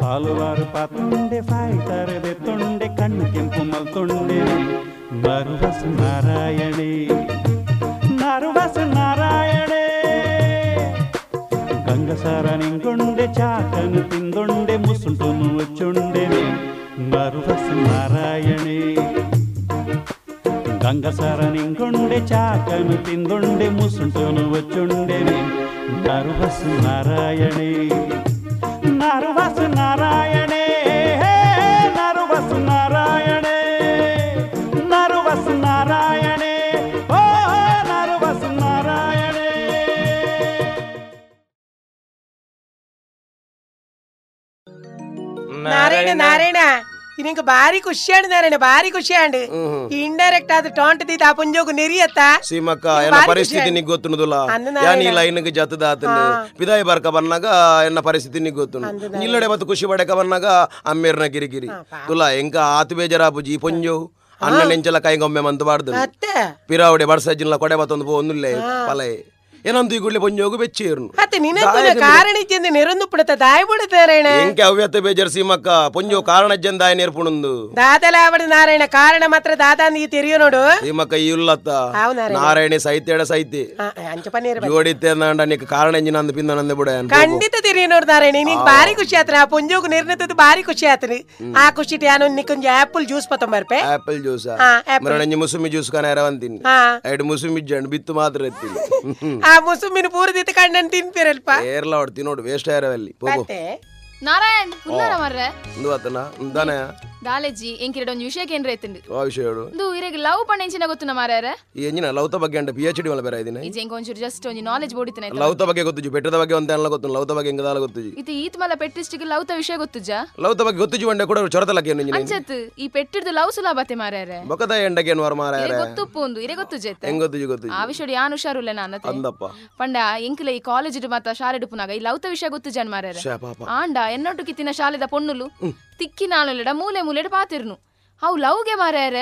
ಹಲವಾರು ಪಾತ್ರುಂಡೆ ಫಾಯ್ತರದೆತ್ತುಂಡೆ ಕಣ್ಣು ಕೆಂಪು ಮಲ್ತುಂಡೆ ನರುವಸು ನಾರಾಯಣೆ ನರುವಸು ನಾರಾಯಣೆ ಗಂಗಸರ ನಿಂಗೊಂಡೆ ಚಾಕನು ತಿಂದೊಂಡೆ ಮುಸುಂಟುನು ಒಚ್ಚುಂಡೆ ನರುವಸು ನಾರಾಯಣೆ ಗಂಗಸರ ನಿಂಗೊಂಡೆ ಚಾಕನು ತಿಂದೊಂಡೆ ಮುಸುಂಟುನು ಒಚ್ಚುಂಡೆ ನರುವಸು ನಾರಾಯಣೆ ನರುವಸು ನಾರಾಯಣೆ ನರುವಸು ನಾರಾಯಣೆ ನರುವಸು ನಾರಾಯಣೆ ಓ ನರುವಸು ನಾರಾಯಣೆ. ನಾರಾಯಣ ನಾರಾಯಣ ನಿಂಗೆ ಬಾರಿ ಖುಷಿಯಾണ്ട് ನಾರಾಯಣ ಬಾರಿ ಖುಷಿಯಾണ്ട് ಇಂಡೈರೆಕ್ಟ್ ಆದ ಟಾಂಟ್ ದೀತ ಪುಂಜೋಗು ನೆರಿಯತ್ತ ಸೀಮಕ್ಕ ಎನ್ನ ಪರಿಸ್ಥಿತಿ ನಿಗ್ ಗೊತ್ತುನುದುಲ್ಲ ಯಾನಿ ಲೈನ್ಗೆ ಜತದ ಆತನ ಪಿದಾಯಿ ಬರ್ಕ ಬನ್ನಾಗ ಎನ್ನ ಪರಿಸ್ಥಿತಿ ನಿಗ್ ಗೊತ್ತುನು ನಿಲ್ಲಡೆ ಮತ್ತು ಖುಷಿ ಪಡೆಕ ಬನ್ನಾಗ ಅಮ್ಮೇರ್ನ ಗಿರಿಗಿರಿ ತುಲ ಎಂಕ ಆತು ಬೇಜಾರಾಪುಜಿ ಪುಂಜೋ ಅಣ್ಣ ನೆಂಚಲ ಕೈಗೊಮ್ಮೆ ಮಂತು ಬಾರ್ದು ಪಿರಾವಡೆ ಬಡ್ಸಜ್ಜಿನ ಕೊಡೆ ಮತ್ತೊಂದು ಒಂದುಲ್ಲೆ ಪಲೆ ಏನಂತ ಈ ಗುಡ್ಲೆ ಪೊಂಜೋಗು ಬೆಚ್ಚೇರ್ನು ಅತ್ತೆ ನಿನಗೆ ಕಾರಣಜ್ಜೆಂದು ನೆರೊಂದು ಪುಡತ ದಾಯ ಪುಡತ ನಾರಾಯಣ ಎಂಕೆ ಅವ್ಯತೆ ಬೇಜಾರ್ ಸೀಮಕ್ಕ ಪೊಂಜೋ ಕಾರಣಜ್ಜೆಂದ ದಾಯ ನೇರ್ಪುಣಂದು ದಾದಲ ಅವಡು ನಾರಾಯಣ ಕಾರಣ ಮಾತ್ರ ದಾದಾ ನೀ ತೆರಿಯೋ ನೋಡು ಸೀಮಕ್ಕ ಈ ಉಲ್ಲತ್ತ ನಾರಾಯಣಿ ಸೈತೇಡ ಸೈತಿ ಜೋಡಿತ್ತೆ ನಂಡ ನೀಕ್ ಕಾರಣ ಎಂಜಿನ ಅಂದ ಪಿಂದ ನಂದೆ ಬುಡ ಖಂಡಿತ ತೆರಿಯೋ ನೋಡು ನಾರಾಯಣ ನಿಂಗೆ ಬಾರಿ ಖುಷಿ ಆತ್ರ ಆ ಪೊಂಜೋಗು ನಿರ್ಣತದ್ದು ಬಾರಿ ಖುಷಿ ಆತ್ರಿ ಆ ಖುಷಿ ಯಾನು ನಿಕ್ಕೊಂಜಿ ಆಪಲ್ ಜ್ಯೂಸ್ ಪತ್ತೊಂಬರ್ಪೆ ಆಪಲ್ ಜ್ಯೂಸ್ ಮರಣಿ ಮುಸುಮಿ ಜ್ಯೂಸ್ ಕನ ಎರವಂತೀನಿ ಐದು ಮುಸುಮಿ ಜಂಡ್ ಬಿತ್ತು ಮಾತ್ರ ಎತ್ತೀನಿ ಆ ಮುಸುಮಿನ ಪೂರ್ದಿತ ಕಣ್ಣನ್ ತಿನ್ಪಿರಲ್ಪ ಏರ್ಲ ಹೊಡ್ತಿ ನೋಡು ವೇಸ್ಟ್ ಆರವಲ್ಲಿ ಹೋಗು ನಾರಾಯಣ್ ಉನ್ನಾರ ಮರ್ರೆ ಇಂದು ಆತನ ಇಂದಾನೆ ದಾಲೆಜ್ಜಿ ಎಂಕಿರಡ ಒಂದು ವಿಷಯಕ್ಕೆ ಏನ್ರ ಎತ್ತಂಡು ಆ ವಿಷಯ ಹೇಳು ಇಂದು ಇರೆಗೆ ಲವ್ ಪಣ್ಣೆಂಚಿನ ಗೊತ್ತುನ ಮಾರ್ಯಾರ ಈ ಎಂಜಿನ ಲವ್ತ ಬಗ್ಗೆ ಅಂಡ PhD ಮಲ ಬೇರೆ ಇದೀನಿ ಈಜೆ ಒಂಚೂರು ಜಸ್ಟ್ ಒಂದು ನಾಲೆಜ್ ಬೋಡಿತನ ಲವ್ತ ಬಗ್ಗೆ ಗೊತ್ತುಜು ಬೆಟ್ಟದ ಬಗ್ಗೆ ಒಂದ ಎಲ್ಲ ಗೊತ್ತು ಲವ್ತ ಬಗ್ಗೆ ಎಂಗದಾಲ ಗೊತ್ತುಜು ಇದು ಈತ್ ಮಲ ಪೆಟ್ಟಿಸ್ಟಿಗೆ ಲವ್ತ ವಿಷಯ ಗೊತ್ತುಜಾ ಲವ್ತ ಬಗ್ಗೆ ಗೊತ್ತುಜು ಅಂಡೆ ಕೂಡ ಚೊರತಲಕ್ಕೆ ಎಂಜಿನ ಅಂಚತ್ ಈ ಪೆಟ್ಟಿರ್ದು ಲವ್ ಸುಲಭತೆ ಮಾರ್ಯಾರ ಬಕದ ಎಂಡಕ್ಕೆ ಏನು ವರ ಮಾರ್ಯಾರ ಗೊತ್ತುಪ್ಪು ಒಂದು ಇರೆ ಗೊತ್ತುಜೈತೆ ಹೆಂಗ ಗೊತ್ತುಜು ಗೊತ್ತುಜು ಆ ವಿಷಯ ಯಾನು ಹುಷಾರುಲ್ಲ ನಾನತೆ ಅಂದಪ್ಪ ಪಂಡ ಎಂಕಿಲ ಈ ಕಾಲೇಜ್ ಮತ್ತ ಶಾಲೆ ಪುನಾಗ ಈ ಲವ್ತ ವಿಷಯ ಗೊತ್ತುಜಾನ್ ಮಾರ್ಯಾರ ಆಂಡ ಎನ್ನೊಟ್ಟು ಕಿತ್ತಿನ ಶಾಲೆದ ಪೊಣ್ಣುಲು ತಿಕ್ಕಿ ನಾಳೆಡ ಮೂಲೆ ಮೂಲೆಡ ಪಾತಿರ್ನು ಅವು ಲವ್ಗೆ ಮಾರ್ಯಾರ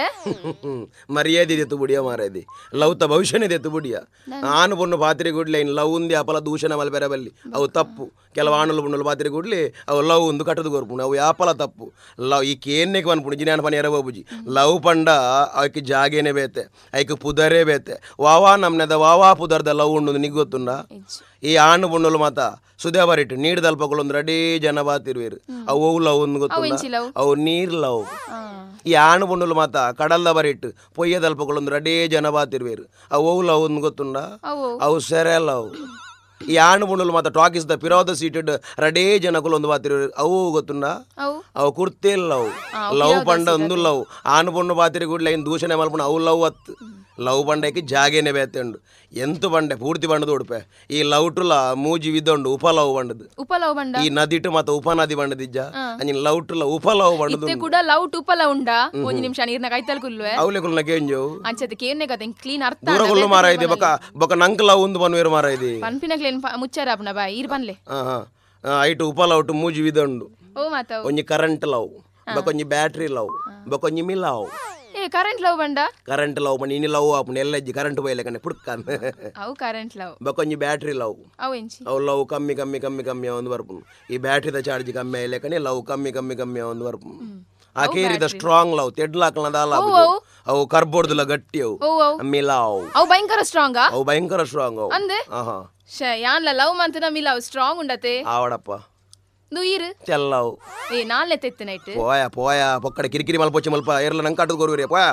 ಮರ್ಯಾದೆ ದೆತ್ತು ಬುಡಿಯ ಮಾರಾಯ್ದಿ ಲವ್ತ ಭವಿಷ್ಯನೇ ದೆತ್ತು ಬುಡಿಯ ಆನು ಪೊಣ್ಣು ಪಾತ್ರೆ ಗುಡ್ಲೆ ಇನ್ ಲವ್ ಉಂದಿ ಅಪಲ ದೂಷಣ ಮಲ್ ಬೇರೆ ಬಲ್ಲಿ ಅವು ತಪ್ಪು ಕೆಲವು ಆಣಲು ಪುಣ್ಣಲು ಪಾತ್ರೆ ಗುಡ್ಲಿ ಅವು ಲವ್ ಒಂದು ಕಟ್ಟದು ಗೊರ್ಪುಣು ಅವು ಯಾಪಲ ತಪ್ಪು ಲವ್ ಈ ಕೇನ್ನೆಗೆ ಅನ್ಪುಣು ಜಿನ್ಯಾನ ಪನಿ ಎರಬೂಜಿ ಲವ್ ಪಂಡ ಅವಕ್ಕೆ ಜಾಗೇನೆ ಬೇತೆ ಐಕ್ ಪುದರೇ ಬೇತೆ ವಾವಾ ನಮ್ನೆದ ವಾವಾ ಪುದರ್ದ ಲವ್ ಉಂಡು ನಿಗ್ ಗೊತ್ತುಂಡ ಈ ಆಣು ಪುಣ್ಣಲು ಮಾತ ಸುದೇ ಬರಿಟ್ಟು ನೀಡ್ದಲ್ಪಗಳೊಂದು ರೆಡೀ ಜನ ಬಾತಿರ್ವೇರು ಅವು ಲವ್ ಒಂದು ಗೊತ್ತುಂಡ ಅವು ನೀರ್ ಲವ್ ಈ ಆಣು ಪುಣ್ಣಲು ಮಾತ ಕಡಲ್ದ ಬರಿಟ್ಟು ಪೊಯ್ಯದಲ್ಪಗಳೊಂದು ರೆಡೇ ಜನ ಬಾತಿರ್ವೇರು ಅವು ಲವ್ ಒಂದು ಗೊತ್ತುಂಡ ಅವು ಸೆರೆ ಲವ್ ಈ ಆಣು ಪುಣ್ಣಲು ಮಾತ ಟಾಕೀಸ್ ದ ಪಿರೋದ ಸೀಟೆಡ್ ರೆಡೇ ಜನಗಳು ಒಂದು ಬಾತಿರ್ವೇರು ಅವು ಗೊತ್ತುಂಡ ಅವು ಕುರ್ತೆ ಲವ್ ಲವ್ ಪಂಡ ಒಂದು ಲವ್ ಆಣು ಪುಣ್ಣು ಬಾತಿರಿ ಗುಡ್ಲ ಇನ್ ದೂಷಣೆ ಮಲ್ಪುಣ ಅವು ಲವ್ ಅತ್ತು ಲವ್ ಬಂಡಕ್ಕೆ ಜಾಗೇನೆ ಬೇತೆ ಉಂಡು ಎಂತು ಬಂಡೆ ಪೂರ್ತಿ ಬಂಡದು ಉಡುಪೆ ಈ ಲವ್ ಟುಲ ಮೂಜಿ ವಿದ್ದುಂಡು ಉಪಲವ್ ಬಂಡದು ಉಪಲವ್ ಬಂಡ ಈ ನದಿಟು ಮತ್ತೆ ಉಪನದಿ ಬಂಡದಿಜ್ಜ ಅಂಜಿನ ಲವ್ ಟುಲ ಉಪಲವ್ ಬಂಡದು ಇತ್ತೆ ಕೂಡ ಲವ್ ಟುಪಲ ಉಂಡ ಒಂದು ನಿಮಿಷ ನೀರ್ನ ಕೈತಲ್ ಕುಲ್ವೆ ಅವಲೆ ಕುಲ್ನ ಕೇಂಜು ಅಂಚತೆ ಕೇನ್ನೆ ಕತೆ ಕ್ಲೀನ್ ಅರ್ಥ ದೂರ ಕುಲ್ಲು ಮಾರಾಯ್ದೆ ಬಕ ಬಕ ನಂಕ ಲವ್ ಒಂದು ಬನ್ವೇರು ಮಾರಾಯ್ದೆ ಪನ್ಪಿನ ಕ್ಲೀನ್ ಮುಚ್ಚಾರಾಪ್ನ ಬಾ ಈರ್ ಬನ್ಲೆ ಐಟು ಉಪಲವ್ ಟು ಮೂಜಿ ವಿದ್ದುಂಡು ಓ ಮಾತ ಒಂಜಿ ಕರೆಂಟ್ ಲವ್ ಬಕೊಂಜಿ ಬ್ಯಾಟ್ರಿ ಲವ್ ಬಕೊಂಜಿ ಮಿಲಾವ್ ಏ ಕರೆಂಟ್ ಲವ್ ಬಂಡ ಕರೆಂಟ್ ಲವ್ ಬನ್ನಿ ಇನಿ ಲವ್ ಆಪುಂಡು ಎಲ್ಲಜ್ಜಿ ಕರೆಂಟ್ ಬೈಲೆ ಕಣ್ಣೆ ಪುಡ್ಕನ್ ಅವು ಕರೆಂಟ್ ಲವ್ ಬಕೊಂಜಿ ಬ್ಯಾಟ್ರಿ ಲವ್ ಅವು ಎಂಚಿ ಅವು ಲವ್ ಕಮ್ಮಿ ಕಮ್ಮಿ ಕಮ್ಮಿ ಕಮ್ಮಿ ಒಂದು ಬರ್ಪುಂಡು ಈ ಬ್ಯಾಟ್ರಿದ ಚಾರ್ಜ್ ಕಮ್ಮಿ ಆಯ್ಲೆ ಕಣೆ ಲವ್ ಕಮ್ಮಿ ಕಮ್ಮಿ ಕಮ್ಮಿ ಒಂದು ಬರ್ಪುಂಡು ಆ ಕೇರಿದ ಸ್ಟ್ರಾಂಗ್ ಲವ್ ತೆಡ್ಲಾಕಲದ ಅವು ಕರ್ಬೋರ್ದುಲ ಗಟ್ಟಿ ಅವು ಮಿಲಾವ್ ಅವು ಭಯಂಕರ ಸ್ಟ್ರಾಂಗ್ ಅವು ಭಯಂಕರ ಸ್ಟ್ರಾಂಗ್ ಅವು ಅಂದೆ ಯಾನ್ಲ ಲವ್ ಮಂತನ ಮಿಲಾವ್ ಸ್ಟ್ರಾಂಗ್ ಉಂಡತೆ ಆವಡಪ್ಪ ದುಯಿರು ಚೆಲ್ಲವು ಏ ನಾಳೆ ತೆತ್ತು ನೈಟ್ పోయా పొక్కడ కిరికిరి మలపొచ్చి మల్ప ఎర్ల నంకాటు గోరువరే పోయా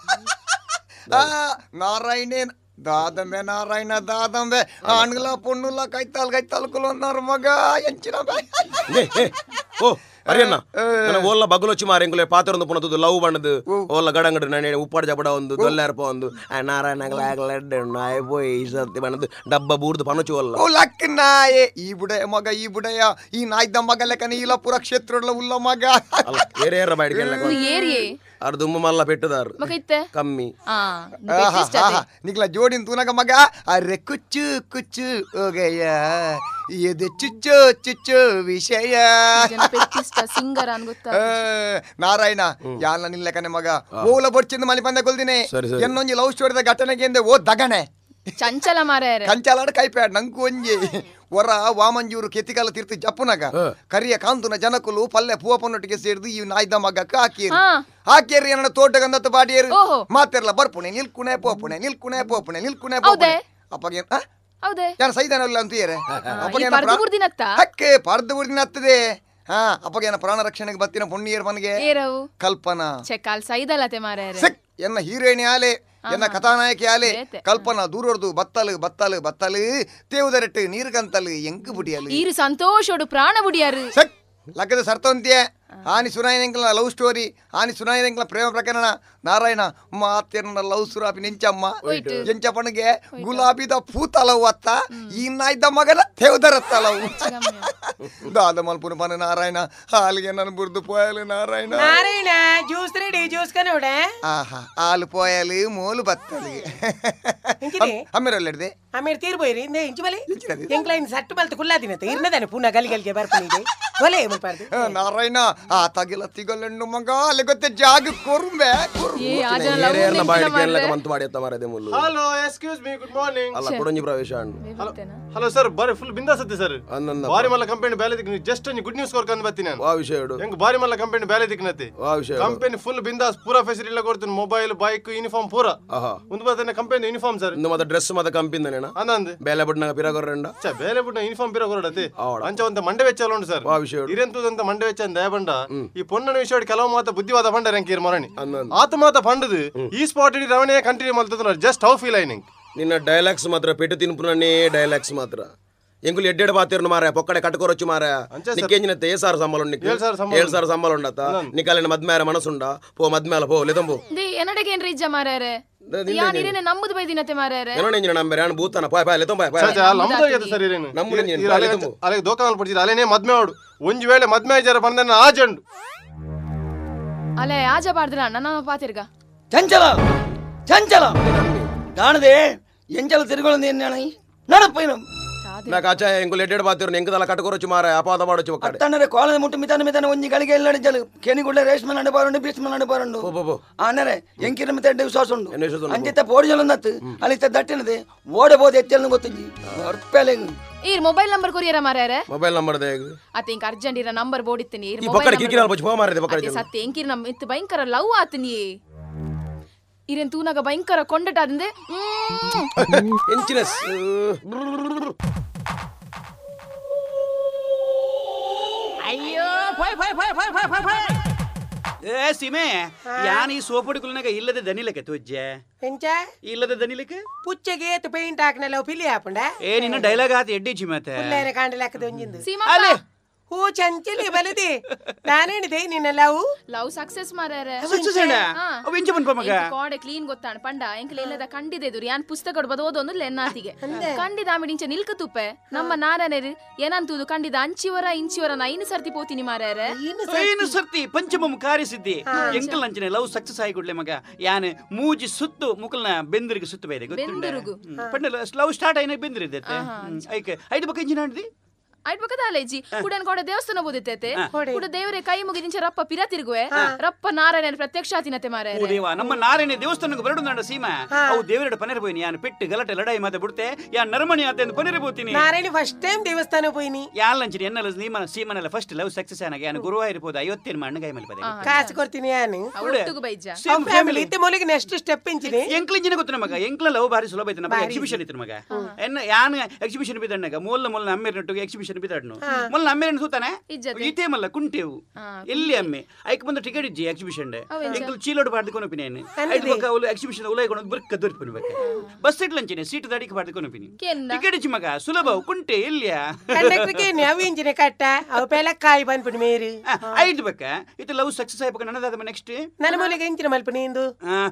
నారాయణే దాదమే నారాయణ దాదమే ఆంగ్ల పొన్నుల కైతాలు ఉన్నారు మగ ఎంచిన ఓ ಅರಿಯಣ್ಣ ಓಲ್ಲ ಬಗಲು వచ్చి ಮಾರೆಂಗುಲೆ ಪಾತ್ರೊಂದು ಪುಣದು ಲವ್ ಬಣ್ಣದು ಓಲ್ಲ ಗಡಂಗಡು ನಾನು ಉಪ್ಪಾಡು ಜಪಡ ಒಂದು ದೊಲ್ಲಾರಪ ಒಂದು ನಾರಾಯಣ పోయి సత్తి బన్నదు డబ్బా బూర్దు పనొచ్చు వల్ల ఓ లక్కనాయే ఈ బుడయ మగ ఈ బుడయ ఈ నాయిద మగ లెక్కన ఇలా పురక్షేత్రంలో ఉల్ల మగ ఏరేర బయటికి వెళ్ళక ఏరియే అర్ దుమ్ము మల్ల పెట్టదారు కమ్మి నికల జోడిన తూనగ మగ అరే కుచ్చు కుచ్చు ఓగయ్యా ఇది చుచ్చు చుచ్చు విషయ సింగర్ అని ಗೊತ್ತಾ ನಾರಾಯಣ ಯಾಲ ನಿಲ್ಲಕನೆ ಮಗ ಓಲ ಬೊಡ್ಚಿಂದ ಮಲಿ ಬಂದ ಕೊಲ್ದಿನಿ ಎನ್ನೊಂಜಿ ಲವ್ ಸ್ಟೋರಿದ ಘಟನೆಗೆ ಎಂದೆ ಓ ದಗಣೆ ಚಂಚಲ ಮಾರಾಯರೆ ಕಂಚಲಾಡ ಕೈಪ್ಯಾಡ್ ನಂಕು ಒಂಜಿ ವರ ವಾಮಂಜೂರು ಕೆತ್ತಿಕಾಲ ತೀರ್ಥ ಜಪ್ಪುನಾಗ ಕರಿಯ ಕಾಂತುನ ಜನಕುಲು ಪಲ್ಲೆ ಪೂವಪ್ಪನೊಟ್ಟಿಗೆ ಸೇರಿದು ಈ ನಾಯ್ದ ಮಗಕ್ಕ ಹಾಕೇರಿ ನನ್ನ ತೋಟಗಂದತ್ತ ಬಾಡಿಯರು ಮಾತಿರಲ್ಲ ಬರ್ಪುಣೆ ನಿಲ್ಕುಣೆ ಪೋಪುಣೆ ಅಪ್ಪಗೆ ಯಾರು ಸೈದಾನಲ್ಲ ಅಂತೀಯರೆ ಹಕ್ಕೆ ಪರ್ದ ಬುರ್ದಿನ ಹತ್ತದೆ ಅಪ್ಪಗೇನ ಪ್ರಾಣ ರಕ್ಷಣೆಗೆ ಬತ್ತಿನ ಪುಣ್ಯರ್ ಮನೆಗೆ ಕಲ್ಪನಾ ಎನ್ನ ಹೀರೋಯಿನಿ ಆಲೆ ಎನ್ನ ಕಥಾನಾಯಕಿ ಆಲೆ ಕಲ್ಪನಾ ದೂರೊಡ್ದು ಬತ್ತಲು ತೇವುದರಟ್ಟು ನೀರ್ಗಂತಲು ಎಂಕು ಬುಡಿಯಲು ಸಂತೋಷೋಡು ಪ್ರಾಣ ಬುಡಿಯಾರು ಲಗ್ಗದ ಸರ್ತವಂತಿಯ ಆನಿ ಸುನಾಯನೆಂಕಲ ಲವ್ ಸ್ಟೋರಿ ಆನಿ ಸುನಾಯನೆಂಕಲ ಪ್ರೇಮ ಪ್ರಕರಣ ನಾರಾಯಣ ಮಾತೆರ್ನ ಲವ್ ಸುರಾಪಿ ನೆಂಚಮ್ಮ ಎಂಚಪ್ಪನಿಗೆ ಗುಲಾಬಿದ ಪೂತಲವು ಅತ್ತ ಈ ನಾಯ್ದ ಮಗನ ತೇವುದರತ್ತಲವು ದಾದ ಮಲ್ಪುನ ಪನ ನಾರಾಯಣ ಹಾಲಿಗೆ ನಾನು ಬುರ್ದು ಪೋಯಲು ನಾರಾಯಣ ಜ್ಯೂಸ್ ರೆಡಿ ಜ್ಯೂಸ್ ಕನೋಡೆ ಆಹಾ ಹಾಲು ಪೋಯಲು ಮೋಲು ಬತ್ತಲಿ ಅಮ್ಮಿರಲ್ಲಿಡ್ದೆ ಆಮೇಲೆ ತೀರ್ಬೋಯ್ರಿ ಇಂಚು ಬಲಿ ಎಂಕ್ಲೈನ್ ಸಟ್ಟು ಬಲ್ತ ಕುಲ್ಲಾದಿನತ್ತೆ ಇರ್ನದಾನೆ ಪುನಃ ಗಲಿಗಲಿಗೆ ಬರ್ಪನಿದೆ ಒಲೆ ಮುಲ್ಪಾರ್ದು ನಾರಾಯಣ ಆ ತಗಿಲ ತಿಗಲೆಣ್ಣು ಮಗ ಅಲ್ಲಿ ಗೊತ್ತೆ ಜಾಗ ಕೊರುಂಬೆ hello excuse me good morning ಅಲ್ಲ ಕೊಡಂಜಿ ಪ್ರವೇಶ ಹಲೋ ಸರ್ ಬಾರಿ ಫುಲ್ ಬಿಂದಾಸ್ ಅತ್ತೆ ಸರ್ ಬಾರಿ ಮಲ್ಲ ಕಂಪನಿ ಬೇಲೆ ದಿಕ್ಕು ಜಸ್ಟ್ ಗುಡ್ ನ್ಯೂಸ್ ಕೊರ್ಕೊಂಡು ಬರ್ತೀನಿ ನಾನು ಆ ವಿಷಯ ಹೇಳು ಹೆಂಗ್ ಬಾರಿ ಮಲ್ಲ ಕಂಪನಿ ಬೇಲೆ ದಿಕ್ನತ್ತೆ ಆ ವಿಷಯ ಕಂಪನಿ ಫುಲ್ ಬಿಂದಾಸ್ ಪೂರಾ ಫೆಸಿಲಿಟಿ ಎಲ್ಲ ಕೊಡ್ತೀನಿ ಮೊಬೈಲ್ ಬೈಕ್ ಯೂನಿಫಾರ್ಮ್ ಪೂರಾ ಒಂದು ಬರ್ತನೆ ಕಂಪನಿ ಯೂನಿಫಾರ್ಮ್ ಸರ್ ಇಂದು ಮತ್ತೆ ಡ್ರೆಸ್ ಮತ್ತೆ ಕಂಪಿಂದನೇನ ಅನ್ನಂದು ಬೇಲೆ ಬಿಡ್ನಾಗ ಪಿರಗೊರ್ರಂಡ ಬೇಲೆ ಬಿಟ್ಟ ಯೂನಿಫಾರ್ಮ್ ಪಿರಗೊರಡತ್ತೆ ಅಂಚ ಒಂದು ಮಂಡೆ ವೆಚ್ಚ ಉಂಟು ಸರ್ ಆ ವಿಷಯ ಇರೆಂತುದಂತ ಮಂಡೆ ವೆಚ್ಚ ಅಂತ ಬಂಡ ಈ ಪೊನ್ನನ ವಿಷಯ ಕೆಲವು ಮಾತ ಬುದ್ಧಿವಾದ ಬಂಡ ರಂಕೀರ್ ಮರಣಿ ಆತ ಮಾತ ಪಂಡದು ಈ ಸ್ಪಾಟ್ ಇಡಿ ರವಣೆ ಕಂಟಿನ್ಯೂ ಮಾಡ್ತದ ಜಸ್ಟ್ ಹೌ ಫೀಲ್ ಐನಿಂಗ್ ನಿನ್ನ ಡೈಲಾಗ್ಸ್ ಮಾತ್ರ ಪೆಟ್ಟು ತಿನ್ಪುನೇ ಡೈಲಾಗ್ಸ್ ಮಾತ್ರ ಎಂಕುಲು ಎಡ್ಡೆಡ್ ಬಾತಿರ್ನು ಮಾರ ಪೊಕ್ಕಡೆ ಕಟ್ಕೊರೊಚ್ಚು ಮಾರ ನಿಕ್ಕೇಂಜಿನತ್ತೆ 7,000 ಸಂಬಳ ಉಂಡು 7,000 ಸಂಬಳ ಉಂಡತ್ತ ನಿಕಾಲಿನ ಮದ್ಮೇರ ಮನಸ್ಸುಂಡ ಪೋ ಮದ್ಮೇಲ ಪೋ ಲೆದಂಬು ಎನ್ನಡಗೇನ್ರಿ ಇಜ್ಜ ಮಾರಾರೆ ಯಾನಿರೇನೆ ನಮ್ಮದು ಬೈದಿನತೆ ಮಾರಾರೆ ಏನೋ ನಂಬರ್ ಯಾನ್ ಬೂತನ ಪಾಯ್ ಪಾಯ್ ಲೆದಂಬ ಪಾಯ್ ನಮ್ಮದು ಯದ ಸರಿ ಇರೇನು ನಮ್ಮನೆ ನೀನು ಲೆದಂಬು ಅಲೆ ದೋಕಾನ ಪಡ್ತಿದ ಅಲೆನೇ ಮದ್ಮೆ ಆಡು ಒಂಜಿ ವೇಳೆ ಮದ್ಮೆ ಜರ ಬಂದನ ಆಜಂಡು ಅಲೆ ಆಜ ಬಾರ್ದ್ರ ನನ್ನ ಪಾತಿರ್ಗ ಚಂಚಲ ಕಾಣದೆ ಎಂಚಲ ತಿರುಗೊಳ್ಳಿ ನಡಪ್ಪೈನು నాకు అచ్చా ఎంకులు ఎడ్డెడు బాతిరు ఎంకుదల కట్టుకోరొచ్చు మార అపాద వాడొచ్చు ఒక్కడే అట్టన్నరే కోలది ముట్టు మితన ಒಂಜಿ ಗಳಿಗೆ ಎಲ್ಲಡಿ ಜಲು ಕೆನಿಗುಳ್ಳೆ ರೇಷ್ಮೆ ನಡಬಾರುಂಡು ಬೀಸ್ಮೆ ನಡಬಾರುಂಡು ಆನರೆ ಎಂಕಿನ ಮಿತ ಎಡ್ಡೆ ವಿಶ್ವಾಸ ಉಂಡು ಅಂಚಿತ ಪೋಡಿಜಲನ್ನತ್ತು ಅಲಿತ ದಟ್ಟಿನದೆ ಓಡಬಹುದು ಎಚ್ಚೆಲ್ನ ಗೊತ್ತುಂಜಿ ಅರ್ಪೆಲೆ ಈ ಮೊಬೈಲ್ ನಂಬರ್ ಕೊರಿಯರ ಮಾರಾರೆ ಮೊಬೈಲ್ ನಂಬರ್ ದೇಗ ಅತ್ತೆ ಇಂಕ ಅರ್ಜೆಂಟ್ ಇರ ನಂಬರ್ ಬೋಡಿತ್ತೀನಿ ಈ ಪಕ್ಕಡೆ ಕಿಕಿನಾಲ್ ಬಚ್ಚ ಪೋ ಮಾರದೆ ಪಕ್ಕಡೆ ಸತ್ಯ ಎಂಕಿರ ನಮ್ ಇತ್ತು ಭಯಂಕರ ಲವ್ ಆತನಿ ಇರೆನ್ ತೂನಾಗ ಭಯಂಕರ ಕೊಂಡಟಾದಂದೆ ಎಂಚಿನಸ್ ಅಯ್ಯೋ ಏ ಸೀಮೆ ಯಾನ್ ಈ ಸೋಪುಡಿಕುಲ್ನಾಗ ಇಲ್ಲದೆ ದನಿಲಕ್ಕೆ ತುಜ್ಜೆ ಎಂಚ ಇಲ್ಲದೆ ದನಿಲಕ್ಕೆ ಪುಚ್ಚಗೆ ಏತು ಪೇಂಟ್ ಹಾಕನಲ್ಲ ಪಿಲಿ ಹಾಪುಂಡ ಏ ನಿನ್ನ ಡೈಲಾಗ್ ಆತ ಎಡ್ಡಿಚಿ ಮತ್ತೆ ಪುಲ್ಲೇರೆ ಕಾಂಡಲಕ್ಕದ ಒಂಜಿಂದು ಸೀಮಾ ಹೂ ಚಂಚಲಿ ಬಲದಿ ನಾನೇನಿದೆ ನಿನ್ನ ಲವ್ ಸಕ್ಸೆಸ್ ಮಾರಾರೆ ಅವೆಂಚ ಬನ್ಪ ಮಗ ಕೋಡೆ ಕ್ಲೀನ್ ಗೊತ್ತಾಣ ಪಂಡ ಎಂಕಲ ಇಲ್ಲದ ಕಂಡಿದೆದು ಯಾನ್ ಪುಸ್ತಕ ಓದೋದು ಲೆನ್ನಾತಿಗೆ ಕಂಡಿದ ಆಮಿಡಿಂಚ ನಿಲ್ಕ ತುಪ್ಪೆ ನಮ್ಮ ನಾರನೇರಿ ಏನಂತುದು ಕಂಡಿದ ಅಂಚಿವರ ಇಂಚಿವರ ನಾ ಇನ್ನು ಸರ್ತಿ ಪೋತೀನಿ ಮಾರಾರೆ ಏನು ಸರ್ತಿ ಪಂಚಮಂ ಕಾರ್ಯಸಿದ್ಧಿ ಎಂಕಲ್ ಅಂಚನೆ ಲವ್ ಸಕ್ಸಸ್ ಆಗಿ ಕೊಡ್ಲೆ ಮಗ ಯಾನ್ ಮೂಜಿ ಸುತ್ತು ಮುಕಲ್ನ ಬೆಂದರಿಗೆ ಸುತ್ತು ಬೈದೆ ಗೊತ್ತುಂಟು ಪಂಡ ಲವ್ ಸ್ಟಾರ್ಟ್ ಆಯ್ನ ಬೆಂದಿರಿದೆ ಐಕೆ ಐದು ಬಕ್ಕ ಇಂಜಿನ ಆಡಿದಿ ಐಟ್ ಪಕ್ಕದ ಅಲೇಜಿ ಕುಡನ್ ಕೋಡೆ ದೇವಸ್ಥಾನ ಬೋದಿತ್ತೈತೆ ಕುಡ ದೇವರೇ ಕೈ ಮುಗಿದಿಂಚ ರಪ್ಪ ಪಿರ ತಿರುಗುವೆ ರಪ್ಪ ನಾರಾಯಣ ಪ್ರತ್ಯಕ್ಷ ಆತಿನತೆ ಮಾರೆ ಓ ದೇವ ನಮ್ಮ ನಾರಾಯಣ ದೇವಸ್ಥಾನಕ್ಕೆ ಬರಡು ನಂಡ ಸೀಮಾ ಅವು ದೇವರಡ ಪನೆರ ಬೋಯಿನಿ ಯಾನ್ ಪೆಟ್ಟು ಗಲಾಟೆ ಲಡಾಯಿ ಮಾತೆ ಬಿಡ್ತೆ ಯಾನ್ ನರಮಣಿ ಆತೆ ಅಂತ ಪನೆರ ಬೋತೀನಿ ನಾರಾಯಣ ಫಸ್ಟ್ ಟೈಮ್ ದೇವಸ್ಥಾನ ಹೋಯಿನಿ ಯಾನ್ ಲಂಚಿ ಎನ್ನಲ ನೀಮ ಸೀಮನಲ್ಲ ಫಸ್ಟ್ ಲವ್ ಸಕ್ಸಸ್ ಆನಗೆ ಯಾನ್ ಗುರುವಾರ ಇರಬಹುದು 50 ಮಣ್ಣ ಕೈ ಮೇಲೆ ಪದೆ ಕಾಸು ಕೊಡ್ತೀನಿ ಯಾನು ಅವಳೊಟ್ಟಿಗೆ ಬೈಜ ಫ್ಯಾಮಿಲಿ ಇತ್ತೆ ಮೊಲಿಗೆ ನೆಕ್ಸ್ಟ್ ಸ್ಟೆಪ್ ಇಂಚಿನಿ ಎಂಕ್ಲಿಂಜಿನ ಗೊತ್ತು ಮಗ ಎಂಕ್ಲ ಲವ್ ಬಾರಿ ಸುಲಭ ಐತೆ ನಮ್ಮ ಎಕ್ಸಿಬಿಷನ್ ಇತ್ತು ಮಗ ಎನ್ನ ಯಾನ್ ಎಕ್ಸಿಬಿಷನ್ ಬಿದಣ್ಣಗ ಮೊಲ್ಲ ಅಮ್ಮೇರ್ ನಟ್ಟು ಎಕ್ಸಿಬಿಷನ್ ಬಿದಣ್ಣು ಮೊಲ್ಲ ಅಮ್ಮೇರನ್ ಸೂತಾನೆ ಈತೆ ಮಲ್ಲ ಕುಂಟೇವು ಎಲ್ಲಿ ಅಮ್ಮೆ ಐಕ್ ಬಂದ ಟಿಕೆಟ್ ಇಜ್ಜಿ ಎಕ್ಸಿಬಿಷನ್ ಎಂಕಲ್ ಚೀಲೋಡ್ ಬಾಡ್ಕೊಂಡು ಪಿನೇನೆ ಐದು ಬಕ್ಕ ಅವಳು ಎಕ್ಸಿಬಿಷನ್ ಉಲಾಯ್ಕೊಂಡು ಬರ್ಕ ದೊರ್ಪನಿ ಬೇಕ ಬಸ್ ಸೀಟ್ ಲಂಚಿನೆ ಸೀಟ್ ದಾಡಿಗೆ ಬಾಡ್ಕೊಂಡು ಪಿನಿ ಟಿಕೆಟ್ ಇಜ್ಜಿ ಮಗ ಸುಲಭ ಕುಂಟೆ ಎಲ್ಲಿಯ ಕಂಡಕ್ಟರ್ಗೆ ನಾವು ಇಂಜಿನ ಕಟ್ಟ ಅವು ಪೆಲ ಕಾಯಿ ಬಂದ್ಬಿಡು ಮೇರಿ ಐದು ಬಕ್ಕ ಇದು ಲವ್ ಸಕ್ಸಸ್ ಆಯ್ಬೇಕು ನನ್ನದಾದ ನೆಕ್ಸ್ಟ್ ನನ್ನ ಮೂಲೆಗೆ ಇಂಜಿನ ಮಲ್ಪ ನೀಂದು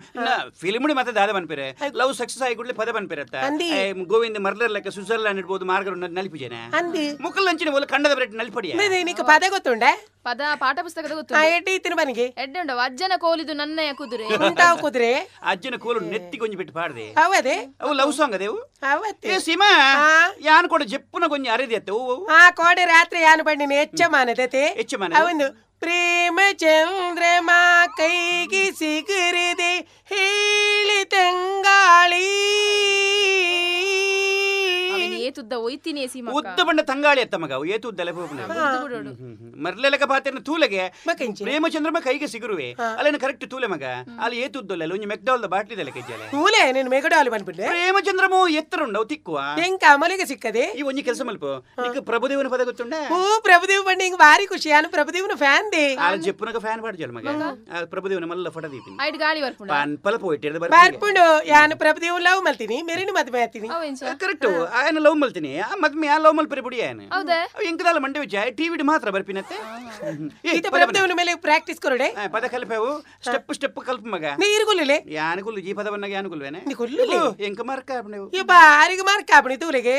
ಫಿಲ್ಮ್ ಮತ್ತೆ ದಾದ ಬನ್ಪೇರೆ ಲವ್ ಸಕ್ಸಸ್ ಆಗಿ ಕೂಡಲೇ ಪದ ಬನ್ಪೇರತ್ತ ಗೋವಿಂದ ಮರ್ಲರ್ ಲೆಕ್ಕ ಸ್ವಿಟ್ಜರ್ಲ್ಯಾಂಡ್ ಇರ್ಬೋದು ಮಾರ್ಗರು ನಲಿಪಿಜೇನೆ ಮುಕ್ಕಲ್ ಲಂಚಿನ ಮೂಲ ಕಂಡದ ಬ್ರೆಡ್ ನಲಿಪಡಿಯ ನೀಕು ಪದ ಗೊತ್ತುಂಡೆ ಪದ ಪಾಠ ಪುಸ್ತಕದ ಗೊತ್ತು ಎಡ್ಡೆ ಇತ್ತಿನ ಬನಿಗೆ ಎಡ್ಡೆ ಉಂಡ ಅಜ್ಜನ ಕೋಲಿದು ನನ್ನಯ ಕುದುರೆ ಉಂಟಾವು ಕುದುರೆ ಅಜ್ಜನ ಕೋಲು ನೆತ್ತಿ ಕೊಂಜಿ ಬಿಟ್ಟು ಪಾಡ್ದೆ ಅವದೇ ಅವು ಲವ್ ಸಾಂಗ್ ಅದೇವು ಅವತ್ತೆ ಏ ಸೀಮಾ ಯಾನ್ ಕೂಡ ಜಪ್ಪುನ ಕೊಂಜಿ ಅರೆದಿ ಅತ್ತೆ ಆ ಕೋಡೆ ರಾತ್ರಿ ಯಾನು ಬಂಡಿನ ಹೆಚ್ಚ ಮಾನದತೆ ಹೆಚ್ಚ ಮಾನ ಅವನು ಪ್ರೇಮ ಚಂದ್ರಮ ಕೈಗೆ ಸಿಗರಿದೆ ಹೇಳಿ ತಂಗಾಳಿ ಏತುದ್ದ ಒಯ್ತೀನಿ ಸಿ ಉದ್ದ ಬಂಡ ತಂಗಾಳಿ ಅತ್ತ ಮಗ ಏತು ಉದ್ದಲೆ ಹೋಗ್ನೆ ಮರ್ಲೆಲಕ ಪಾತೆನ ತೂಲೆಗೆ ಮಕ್ಕಂಚಿ ಪ್ರೇಮಚಂದ್ರಮ ಕೈಗೆ ಸಿಗುರುವೆ ಅಲ್ಲೇನು ಕರೆಕ್ಟ್ ತೂಲೆ ಮಗ ಅಲ್ಲಿ ಏತು ಉದ್ದಲ್ಲ ಒಂಜಿ ಮೆಕ್ಡಾಲ್ದ ಬಾಟ್ಲಿದಲ್ಲ ಕೆಜ್ಜಲೆ ತೂಲೆ ನೀನು ಮೆಗಡಾಲಿ ಬಂದ್ಬಿಟ್ಟೆ ಪ್ರೇಮಚಂದ್ರಮು ಎತ್ತರ ಉಂಡವು ತಿಕ್ಕುವ ಹೆಂಗ ಅಮಲಿಗೆ ಸಿಕ್ಕದೆ ಈ ಒಂಜಿ ಕೆಲಸ ಮಲ್ಪ ಈಗ ಪ್ರಭುದೇವನ ಪದ ಗೊತ್ತುಂಡ ಓ ಪ್ರಭುದೇವ್ ಬಂಡಿ ಹಿಂಗ್ ಬಾರಿ ಖುಷಿ ನಾನು ಪ್ರಭುದೇವನ ಫ್ಯಾನ್ ದೇ ಆ ಜಪ್ಪುನಗ ಫ್ಯಾನ್ ಬಾಡ್ಜಲ್ ಮಗ ಆ ಪ್ರಭುದೇವನ ಮಲ್ಲ ಫಟ ದೀಪಿನಿ ಐಟ್ ಗಾಳಿ ಬರ್ಪುಂಡ ಪಾನ್ ಪಲಪ ಹೋಯ್ತಿರ್ದ ಬಾರ್ಪುಂಡು ಯಾನು ಪ್ರಭುದೇವ್ ಲವ್ ಮಲ್ತೀನಿ ಮೇರಿನ ಮದ್ವೆ ಆತೀನಿ ಅವೇನ್ಸ ಕರೆಕ್ಟ್ ಆಯನ ಲವ್ ಮಲ್ತೀನಿ ಮದ್ಮೆ ಆ ಲವ್ ಮಲ್ಪರಿ ಬುಡಿ ಆಯನ ಹೌದಾ ಎಂಕದಾಲ ಮಂಡೆ ವಿಜಯ ಟಿವಿ ಮಾತ್ರ ಬರ್ಪಿನತ್ತೆ ಈತ ಪ್ರಭುದೇವನ ಮೇಲೆ ಪ್ರಾಕ್ಟೀಸ್ ಕೊರಡೆ ಪದ ಕಲ್ಪೆವು ಸ್ಟೆಪ್ ಸ್ಟೆಪ್ ಕಲ್ಪ ಮಗ ನೀರ್ಗುಲ್ಲೇ ಯಾನಗುಲ್ಲು ಈ ಪದವನ್ನಾಗ ಯಾನಗುಲ್ವೇನೆ ನೀ ಗುಲ್ಲುಲೆ ಎಂಕ ಮಾರ್ಕ ನೀವು ಈ ಬಾರಿಗೆ ಮಾರ್ಕ್ ಆಪಣಿ ತೂಲೆಗೆ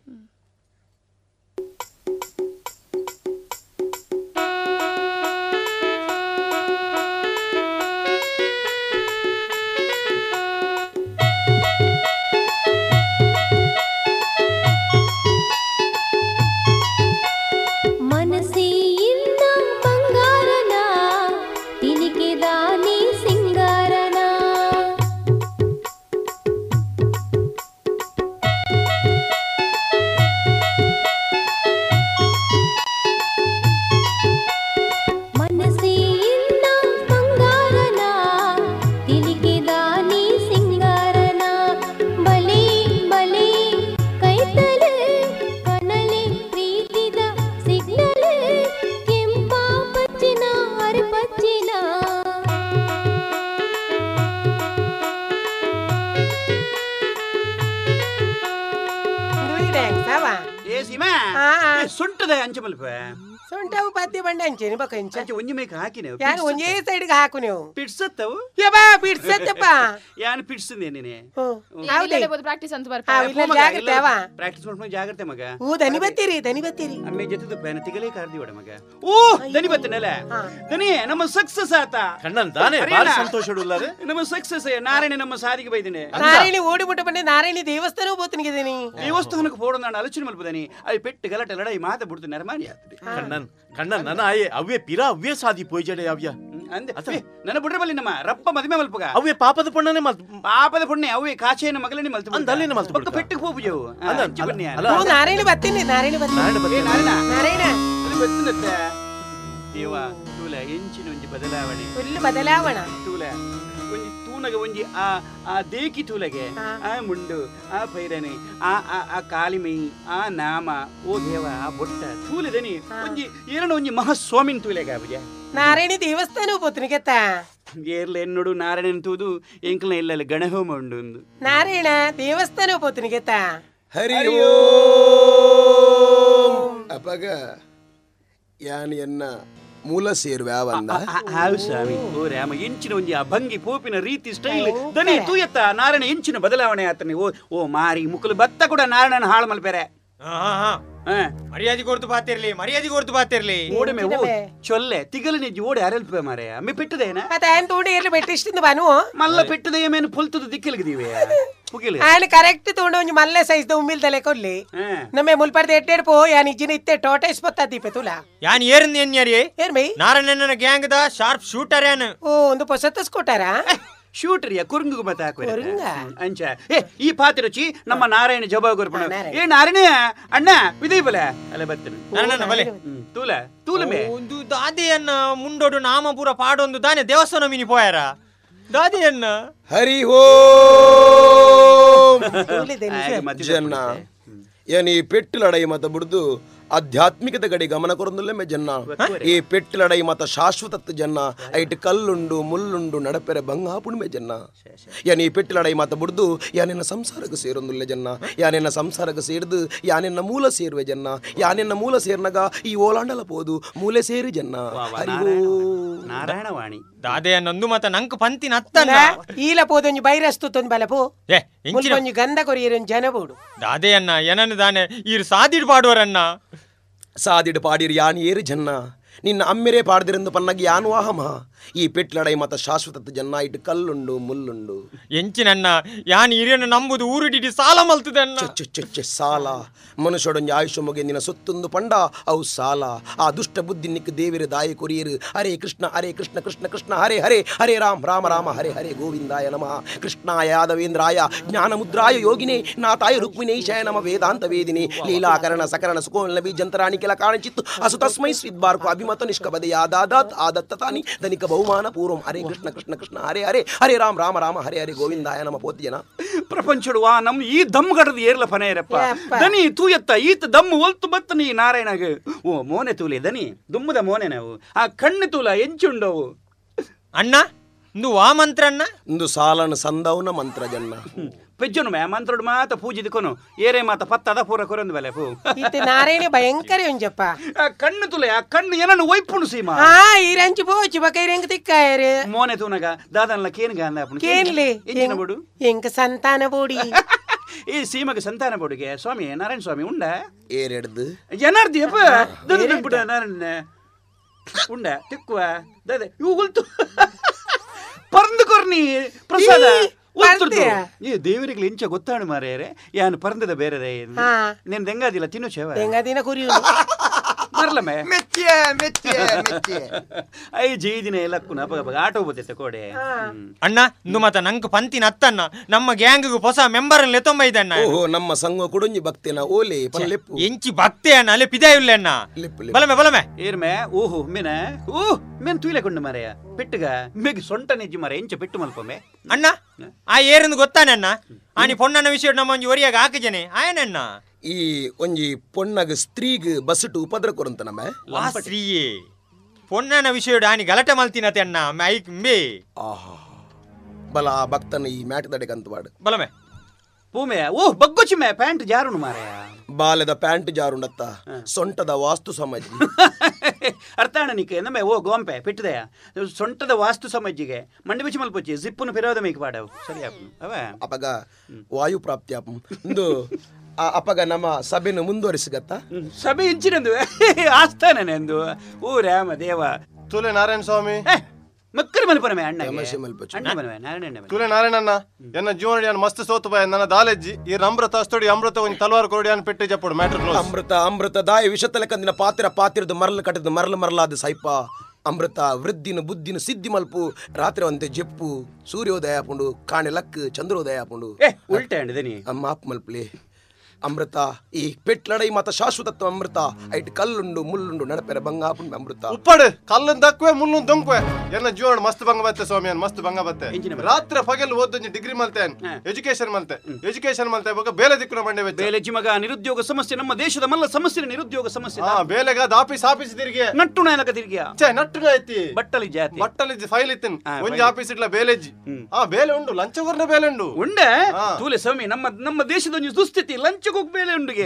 ಮನಸ್ಸಿಯಿಂದ ಬಂಗಾರನ ತಿನಿಕೆದಾನಿ ಸಿಂಗಾರನ ಮನಸ್ಸಿಯಿಂದ ಬಂಗಾರನ ತಿನಿಕೆದಾನಿ ಸಿಂಗಾರನ ಬಲಿ ಬಲಿ ಕೈತಲೆ ಕನಲೆ ಪ್ರೀತಿದ ಸಿಗ್ನಲೆ ಕೆಂಪ ಪಚ್ಚಿನ ಅರಪಚ್ಚಿನ ಏ ಸೀಮಾ ಸುಂಟದ ಅಂಚ ಮಲ್ಪ ಸೊಂಟವು ಪತ್ತಿ ಬಂಡೆ ಅಂಚೇನಿ ಬಕಂಚ ಅಂಚ ಒಂಜಿ ಮೇಕ ಹಾಕಿನೆ ಯಾನು ಒಂದೇ ಸೈಡ್ಗೆ ಹಾಕು ನೀವು ಪಿಡ್ಸತ್ತವು ಯಬಾ ಬಿಡ್ಸತ್ತಪ್ಪ ಯಾನ್ ಪಿಡ್ಸಂದೆ ನೀನೆ ಪ್ರಾಕ್ಟೀಸ್ ಅಂತ ಜಾಗ್ರತೆ ಅವ ಪ್ರಾಕ್ಟೀಸ್ ಮಾಡ್ಕೊಂಡು ಜಾಗ್ರತೆ ಮಗ ಓ ದನಿ ಬತ್ತೀರಿ ಅಮ್ಮೆ ಜೊತೆ ಪೇನ ತಿಗಲೇ ಕಾರ್ದಿ ಒಡ ಮಗ ಓ ದನಿ ಬತ್ತನಲ್ಲ ದನಿ ನಮ್ಮ ಸಕ್ಸಸ್ ಆತ ಕಣ್ಣನ್ ತಾನೇ ಬಾರಿ ಸಂತೋಷಡುಲ್ಲಾರೆ ನಮ್ಮ ಸಕ್ಸಸ್ ನಾರಾಯಣ ನಮ್ಮ ಸಾರಿಗೆ ಬೈದಿನೆ ನಾರಾಯಣಿ ಓಡಿಬಿಟ್ಟು ಬಂದೆ ನಾರಾಯಣಿ ದೇವಸ್ಥಾನ ಹೋಗ್ತನಿಗಿದ್ದೀನಿ ದೇವಸ್ಥಾನಕ್ಕೆ ಪೋಡ ನಾನು ಆಲೋಚನೆ ಮಲ್ಪದನಿ ಅಲ್ಲಿ ಪೆಟ್ಟು ಗಲಾಟೆ ಲಡಾಯಿ ಮಾತ ಬಿಡ್ತು ನರಮಾನಿ ಆಗ್ತದೆ ಕಣ್ಣನ್ ನನ್ನ ಆಯೆ ಅವ್ವೆ ಪಿರಾ ಅವ್ವೆ ಸಾದಿ ಪೋಯ್ಜಡೆ ಅವ್ಯ ಅಂದೆ ನನ್ನ ಬಿಡ್ರೆ ಬಲ್ಲಿ ನಮ್ಮ ರಪ್ಪ ಮದುವೆ ಮಲ್ಪಗ ಅವ್ವೆ ಪಾಪದ ಪುಣ್ಣನೆ ಮಲ್ ಪಾಪದ ಪುಣ್ಯ ಅವೇ ಕಾಚೆನ ಮಗಳೇ ಮಲ್ತು ಅಂದಲ್ಲೇನೆ ಮಲ್ತು ಪಕ್ಕ ಪೆಟ್ಟಿಗೆ ಹೋಗ್ಬಿಜವು ಓ ನಾರಾಯಣಿ ಬತ್ತೀನಿ ನಾರಾಯಣಿ ಬತ್ತೀನಿ ನಾರಾಯಣ ಗೊತ್ತಿರುತ್ತೆ ದೇವ ತೂಲ ಎಂಚಿನ ಒಂಜಿ ಬದಲಾವಣೆ ಫುಲ್ ಬದಲಾವಣ ತೂಲ ಒಂಜಿ ತೂನಗ ಒಂಜಿ ಆ ದೇಕಿ ತೂಲಗೆ ಆ ಮುಂಡು ಆ ಪೈರನೆ ಆ ಕಾಲಿಮೈ ಆ ನಾಮ ಓ ದೇವ ಆ ಬೊಟ್ಟ ತೂಲಿದನಿ ಒಂಜಿ ಏನೋ ಒಂಜಿ ಮಹಾಸ್ವಾಮಿನ್ ತೂಲೆಗ ಅವಿಜ ನಾರಾಯಣಿ ದೇವಸ್ಥಾನ ಹೋಗ್ತನಿಗೆತ್ತ ಏರ್ಲ ಎನ್ನೋಡು ನಾರಾಯಣನ್ ತೂದು ಎಂಕಲ್ನ ಎಲ್ಲಲ್ಲಿ ಗಣಹೋಮ ಉಂಡು ಒಂದು ನಾರಾಯಣ ದೇವಸ್ಥಾನ ಹೋಗ್ತನಿಗೆತ್ತ ಹರಿ ಓಂ ಅಪ್ಪಗ ಯಾನ್ ಎನ್ನ ಮೂಲ ಸೇರ್ವೆ ಅವಂದ ಹಾವು ಸ್ವಾಮಿ ಓ ರಾಮ ಎಂಚಿನ ಒಂಜಿ ಆ ಭಂಗಿ ಪೋಪಿನ ರೀತಿ ಸ್ಟೈಲ್ ದನಿ ತೂಯತ್ತ ನಾರಾಯಣ ಎಂಚಿನ ಬದಲಾವಣೆ ಆತನೆ ಓ ಮಾರಿ ಮುಕ್ಕಲು ಬತ್ತ ಕೂಡ ನಾರಾಯಣನ ಹಾಳು ಮಲ್ಪೆರೆ ಮರ್ಯಾದೆ ಕೊಡ್ತು ಬಾತಿರ್ಲಿ ಓಡಮೆ ಓ ಚೊಲ್ಲೆ ತಿಗಲು ನೆಜ್ಜಿ ಓಡಿ ಅರಲ್ಪೆ ಮಾರೆ ಅಮ್ಮೆ ಪೆಟ್ಟದೇನ ಮತ್ತೆ ఆయన ತೋಡಿ ಎಲ್ಲಿ ಬೆಟ್ಟಿಸ್ತಿಂದ ಬಾನು ಮಲ್ಲ ಪೆಟ್ಟದ ಏಮೇನು ಪುಲ್ತದ ದಿಕ್ಕಲ್ಗಿದೀವಿ ಮುಗಿಲಿ ఆయన ಕರೆಕ್ಟ್ ತೋಂಡು ಒಂಜಿ ಮಲ್ಲೆ ಸೈಜ್ ದ ಉಮ್ಮಿಲ್ದಲೆ ಕೊಲ್ಲಿ ನಮ್ಮೆ ಮುಲ್ಪರ್ದೆ ಎಟ್ಟೆಡ್ ಪೋ ಯಾನ್ ಇಜ್ಜಿನ ಇತ್ತೆ ಟೋಟೈಸ್ ಪೊತ್ತ ದೀಪೆ ತುಲ ಯಾನ್ ಏರ್ನ್ ಏನ್ಯಾರಿ ಏನ್ ಬೈ ನಾರಾಯಣನ ಗ್ಯಾಂಗ್ ದ ಶಾರ್ಪ್ ಶೂಟರ್ ಯಾನ್ ಓ ಒಂದು ಪೊಸತ್ತಸ್ ಕೊಟ್ಟಾರ ಶೂಟರಿಯ ಕುರುಂಗು ಮತ ಅಂಚ ಈ ಪಾತಿ ರುಚಿ ನಮ್ಮ ನಾರಾಯಣ ಜಬ ಗೊರ್ಪಣ ಏ ನಾರಾಯಣ ಅಣ್ಣ ವಿದಯ್ ಬಲ ಅಲ್ಲ ಬರ್ತನೆ ತೂಲ ತೂಲಮೆ ಒಂದು ದಾದಿಯನ್ನ ಮುಂಡೋಡು ನಾಮ ಪೂರ ಪಾಡೊಂದು ದಾನೆ ದೇವಸ್ಥಾನ ಮಿನಿ ಪೋಯಾರ ದಾದಿಯನ್ನ ಹರಿ ಓಂ ಜನ್ನ ಏನ್ ಈ ಪೆಟ್ಟು ಲಡೈ ಮತ ಬಿಡ್ದು ಆಧ್ಯಾತ್ಮಿಕತೆ ಕಡೆ ಗಮನ ಕೊರೊಂದುಲ್ಲೆ ಮೆ ಜನ್ನ ಈ ಪೆಟ್ಟು ಲಡೈ ಮತ ಶಾಶ್ವತತ್ ಜನ್ನ ಐಟ್ ಕಲ್ಲುಂಡು ಮುಳ್ಳುಂಡು ನಡಪೆರೆ ಬಂಗಾಪುಣ್ ಮೆ ಜನ್ನ ಯಾನ್ ಈ ಪೆಟ್ಟು ಲಡೈ ಮತ ಬಿಡ್ದು ಯಾನೆನ್ನ ಸಂಸಾರಕ್ಕೆ ಸೇರೊಂದುಲ್ಲೆ ಜನ್ನ ಯಾನೆನ್ನ ಸಂಸಾರಕ್ಕೆ ಸೇರ್ದು ಯಾನೆನ್ನ ಮೂಲ ಸೇರುವೆ ಜನ್ನ ಯಾನೆನ್ನ ಮೂಲ ಸೇರ್ನಗ ಈ ಓಲಾಂಡಲ ಪೋದು ಮೂಲೆ ಸೇರಿ ಜನ್ನ ಹರಿ ನಾರಾಯಣ ವಾಣಿ ದಾದೆಯನ್ನೊಂದು ಮತ ನಂಕ್ ಪಂತಿನ ಅತ್ತನ ಈಲ ಪೋದೊಂಜಿ ಬೈರಸ್ತು ತೊಂದು ಬಲ ಪೋ ಒಂಜಿ ಗಂಧ ಕೊರಿಯರೊಂಜಿ ಜನ ಬೋಡು ದಾದೆಯನ್ನ ಏನನ್ನು ದಾನೆ ಈರು ಸಾದಿಡ್ ಪಾಡುವರನ್ನ ಸಾದಿಡ್ ಪಾಡಿರ್ ಯಾನ್ ಏರು ಜನ್ನ ನಿನ್ನ ಅಮ್ಮೆರೇ ಪಾಡ್ದಿರಂದು ಪನ್ನಗಿ ಯಾನು ವಾಹಮ ಈ ಪೆಟ್ಲಡೈ ಮತ ಶಾಶ್ವತ ಜನ್ನ ಇಟ್ಟು ಕಲ್ಲುಂಡು ಮುಳ್ಳುಂಡು ಎಂಚಿನಣ್ಣ ಯಾನ್ ಹಿರಿಯನ್ನ ನಂಬುದು ಊರುಡಿಡಿ ಸಾಲ ಮಲ್ತದಣ್ಣ. ಚೆ ಸಾಲ ಮನುಷ್ಯಡೊಂಜಿ ಆಯುಷ್ಯ ಮುಗೆ ನಿನ್ನ ಸೊತ್ತೊಂದು ಪಂಡ ಅವು ಸಾಲ ಆ ದುಷ್ಟ ಬುದ್ಧಿ ನಿಕ್ಕ ದೇವಿರ ದಾಯಿ ಕೊರಿಯರು ಹರೇ ಕೃಷ್ಣ ಕೃಷ್ಣ ಕೃಷ್ಣ ಹರೇ ಹರೇ ಹರೇ ರಾಮ ರಾಮ ರಾಮ ಹರೇ ಹರೇ ಗೋವಿಂದಾಯ ನಮಃ ಕೃಷ್ಣಾಯ ಯಾದವೇಂದ್ರಾಯ ಜ್ಞಾನಮುದ್ರಾಯ ಯೋಗಿನೇ ನಾಥಾಯ ರುಕ್ಮಿಣೇಶಾಯ ನಮ ವೇದಾಂತ ವೇದಿನಿ ಲೀಲಾಕರಣ ಸಕರಣ ಸುಕೋಲ್ನಬಿ ಜಂತರಾಣಿ ಕೆಲ ಕಾಣಿಚಿತ್ತು ಅಸು ತಸ್ಮೈ ಸ್ವಿದ್ಬಾರ್ಕು ಅಭಿಮತ ನಿಷ್ಕಪದೆ ಆದಾದಾತ್ ಆದತ್ತತಾನಿ ಧನಿಕ ಬಹುಮಾನ ಪೂರ್ವಂ ಹರೇ ಕೃಷ್ಣ ಕೃಷ್ಣ ಹರೇ ಹರೇ ಹರೇ ರಾಮ ರಾಮ ರಾಮ ಹರೇ ಹರೇ ಗೋವಿಂದಾಯ ನಮ ಪೋತಿ ಜನ ಪ್ರಪಂಚಡುವ ನಮ್ ಈ ದಮ್ ಗಡದ ಏರ್ಲ ಫನೇರಪ್ಪ ದನಿ ತೂಯತ್ತ ಈತ ದಮ್ಮು ಒಲ್ತು ಬತ್ತ ನೀ ನಾರಾಯಣಗ ಓ ಮೋನೆ ತೂಲೆ ದನಿ ದುಮ್ಮದ ಮೋನೆ ನಾವು ಆ ಕಣ್ಣು ತೂಲ ಎಂಚುಂಡವು ಅಣ್ಣ ಇಂದು ವಾ ಮಂತ್ರ ಅಣ್ಣ ಇಂದು ಸಾಲನ ಸಂದೌನ ಮಂತ್ರ ಜನ್ನ ಪೆಜ್ಜನು ಮೇ ಮಂತ್ರಡು ಮಾತ ಪೂಜಿದಿಕೊನು ಏರೇ ಮಾತ ಪತ್ತದ ಪೂರ ಕೊರೊಂದು ಬೆಲೆ ಪೂ ಇತ್ತೆ ನಾರಾಯಣ ಭಯಂಕರ ಒಂಜಪ್ಪ ಆ ಕಣ್ಣು ತುಲೆ ಆ ಕಣ್ಣು ಏನನ್ನು ಒಯ್ಪುಣು ಸೀಮಾ ಈರಂಚು ಪೋಚು ಬಕ ಇರಂಗ ತಿಕ್ಕಾಯರೆ ಮೋನೆ ತೂನಗ ದಾದನ್ಲ ಕೇನ್ಗ ಅಂದ ಕೇನ್ಲಿ ಎಂಚಿನ ಬೋಡು ಎಂಕ ಸಂತಾನ ಬೋಡಿ ಈ ಸೀಮಗೆ ಸಂತಾನ ಬೋಡಿಗೆ ಸ್ವಾಮಿ ನಾರಾಯಣ ಸ್ವಾಮಿ ಉಂಡ ಏರೆಡ್ದು ಜನಾರ್ದಿ ಅಪ್ಪ ದದ ನಾರಾಯಣ ಉಂಡ ತಿಕ್ಕುವ ದದ ಇವು ಉಲ್ತು ಪರಂದು ಕೊರ್ನಿ ಪ್ರಸಾದ ಈ ದೇವರಿಗೆ ಇಂಚ ಗೊತ್ತಾಣು ಮಾರೇರೆ ಯಾನು ಪರಂದದ ಬೇರೆ ನೀನ್ ದೆಂಗಾದಿಲ್ಲ ತಿನ್ನು ಚೇವ ದೆಂಗಾದಿನ ಕುರಿ ಮರ್ಲಮೆ ಮೆಚ್ಚಿಯೇ ಮೆಚ್ಚಿಯೇ ಮೆಚ್ಚಿಯೇ ಐ ಜೀದಿನ ಎಲ್ಲಕ್ಕೂ ಆಟೋ ಬತ್ತೈತೆ ಕೋಡೆ ಅಣ್ಣ ಇಂದು ಮತ ನಂಗೆ ಪಂತಿನ ಅತ್ತಣ್ಣ ನಮ್ಮ ಗ್ಯಾಂಗ್ಗೂ ಹೊಸ ಮೆಂಬರ್ ಲೆತ್ತೊಂಬೈದಣ್ಣ. ಓಹೋ ನಮ್ಮ ಸಂಘ ಕುಡುಂಜಿ ಭಕ್ತಿನ ಓಲೆ ಪಲ್ಲೆಪ್ಪು ಎಂಚಿ ಭಕ್ತಿ ಅಣ್ಣ ಅಲ್ಲೇ ಪಿದಾಯುಲ್ಲ ಅಣ್ಣ ಬಲಮೆ ಬಲಮೆ ಏರ್ಮೆ ಓಹೋ ಮಿನ ಓಹ್ ಮೆನ್ ತುಯ್ಲೆ ಕೊಂಡು ಮರೆಯ ಪೆಟ್ಟುಗ ಮೆಗ್ ಸೊಂಟ ನೆಜ್ಜಿ ಮರ ಎಂಚ ಪೆಟ್ಟು ಮಲ್ಪೊಮ್ಮೆ ಅಣ್ಣ ಆ ಏರಂದು ಗೊತ್ತಾನೆ ಅಣ್ಣ ಆನಿ ಪೊಣ್ಣನ ವಿಷಯ ನಮ್ಮ ಒಂಜಿ ಒರಿಯಾಗ ಹಾಕಿಜನೆ ಆಯನಣ್ಣ ಈ ಒಂಜಿ ಪೊಣ್ಣಗ ಸ್ತ್ರೀಗ್ ಬಸಟು ಉಪದ್ರ ಕೊರಂತ ನಮ್ಮ ವಾ ಸ್ತ್ರೀಯೇ ಪೊಣ್ಣನ ವಿಷಯ ಆನಿ ಗಲಾಟೆ ಮಲ್ತಿನತೆ ಅಣ್ಣ ಮೈಕ್ ಮೇ ಆಹಾ ಬಲ ಆ ಭಕ್ತನ ಈ ಮ್ಯಾಟ್ ದಡೆಗೆ ಅಂತ ಬಾಡು ಬಲಮೆ ಪೂಮೆ ಓಹ್ ಬಗ್ಗೊಚ್ಚಿ ಮೇ ಪ್ಯಾಂಟ್ ಜಾರುನು ಮಾರೆಯ ಬಾಲೆದ ಪ್ಯಾಂಟ್ ಜಾರುಂಡತ್ತ ಸೊಂಟದ ವಾಸ್ತು ಸಮಾಜಿ ಅರ್ಥಾಣ ನಿಕ್ಕೆ ನಮ್ಮೆ ಓ ಗೋಂಪೆ ಪಿಟ್ಟದೆಯ ಸೊಂಟದ ವಾಸ್ತು ಸಮಾಜಿಗೆ ಮಂಡಿ ಬಿಚ್ಚಿ ಮಲ್ಪೊಚ್ಚಿ ಜಿಪ್ಪುನು ಫಿರೋದ ಮೇಕ್ ಪಾಡವು ಸರಿ ಅವ ಅಪಗ ವಾಯು ಪ್ರಾಪ್ತಿ ಅಪ್ಪ ಇಂದು ಅಪಗ ನಮ್ಮ ಸಭೆನು ಮುಂದುವರಿಸಿಗತ್ತ ಸಭೆ ಇಂಚಿನಂದು ಆಸ್ಥಾನನೆ ಎಂದು ಓ ರಾಮ ದೇವ ತುಲೆ ನಾರಾಯಣ ಸ್ವಾಮಿ ಮಕ್ಕಳು ಮಲ್ಪನಮೆ ಅಣ್ಣ ತುಲೆ ನಾರಾಯಣಣ್ಣ ಎನ್ನ ಜೀವನ ಮಸ್ತ್ ಸೋತು ಬಾಯ ನನ್ನ ದಾಲೆಜ್ಜಿ ಈ ಅಮೃತ ಅಸ್ತೋಡಿ ಅಮೃತ ಒಂದು ತಲವಾರು ಕೊಡಿ ಅನ್ ಪೆಟ್ಟಿ ಜಪ್ಪಡು ಮ್ಯಾಟ್ರ್ ಅಮೃತ ದಾಯ ವಿಷತಲೆ ಕಂದಿನ ಪಾತಿರದು ಮರಳು ಕಟ್ಟಿದ ಮರಲಾದ ಸೈಪ ಅಮೃತ ವೃದ್ಧಿನ ಬುದ್ಧಿನ ಸಿದ್ಧಿ ಮಲ್ಪು ರಾತ್ರಿ ಒಂತೆ ಜೆಪ್ಪು ಸೂರ್ಯೋದಯ ಪುಂಡು ಕಾಣೆ ಲಕ್ ಚಂದ್ರೋದಯ ಪುಂಡು ಉಲ್ಟೆ ಅಂಡಿದನಿ ಅಮ್ಮ ಆಪ್ ಮಲ್ಪಲಿ ಅಮೃತ ಈ ಪೆಟ್ಲಡೈ ಮತ ಶಾಶ್ವತತ್ವ ಅಮೃತ ಐಟ್ ಕಲ್ಲುಂಡು ಮುಳ್ಳುಂಡು ನಡಪೆರ ಬಂಗಾಪುಂಡು ಅಮೃತ ಉಪ್ಪಡು ಕಲ್ಲನ್ ದಕ್ಕುವೆ ಮುಳ್ಳುನ್ ದೊಂಕುವೆ ಎನ್ನ ಜೀವನ ಮಸ್ತ್ ಭಂಗ ಬತ್ತೆ ಸ್ವಾಮಿ ಮಸ್ತ್ ಭಂಗ ಬತ್ತೆ ರಾತ್ರಿ ಪಗಲ್ ಓದೊಂಜಿ ಡಿಗ್ರಿ ಮಲ್ತೇನ್ ಎಜುಕೇಶನ್ ಮಲ್ತೆ ಬೊಕ ಬೇಲೆ ದಿಕ್ಕುನ ಮಂಡೆ ವೆಚ್ಚ ಬೇಲೆಜ್ಜಿ ಮಗ ನಿರುದ್ಯೋಗ ಸಮಸ್ಯೆ ನಮ್ಮ ದೇಶದ ಮಲ್ಲ ಸಮಸ್ಯೆ ನಿರುದ್ಯೋಗ ಸಮಸ್ಯೆ ಬೇಲೆಗ ಆಫೀಸ್ ತಿರುಗಿ ನಟ್ಟುನ ಏನಕ ತಿರುಗಿಯ ನಟ್ಟುನ ಐತಿ ಬಟ್ಟಲಿ ಫೈಲ್ ಇತ್ತಿನ್ ಒಂಜಿ ಆಫೀಸ್ ಇಟ್ಲ ಬೇಲೆಜ್ಜಿ ಬೇಲೆ ಉಂಡು ಲಂಚಗೊರ್ನ ಬೇಲೆ ಉಂಡು ಉಂಡೆ ತೂಲೆ ಸ್ವಾಮಿ ನಮ್ಮ ದೇಶದ ಒಂದು ದುಸ್ಥಿತಿ ಲಂಚ ಬೇಲೆ ಉಂಡುಗೆ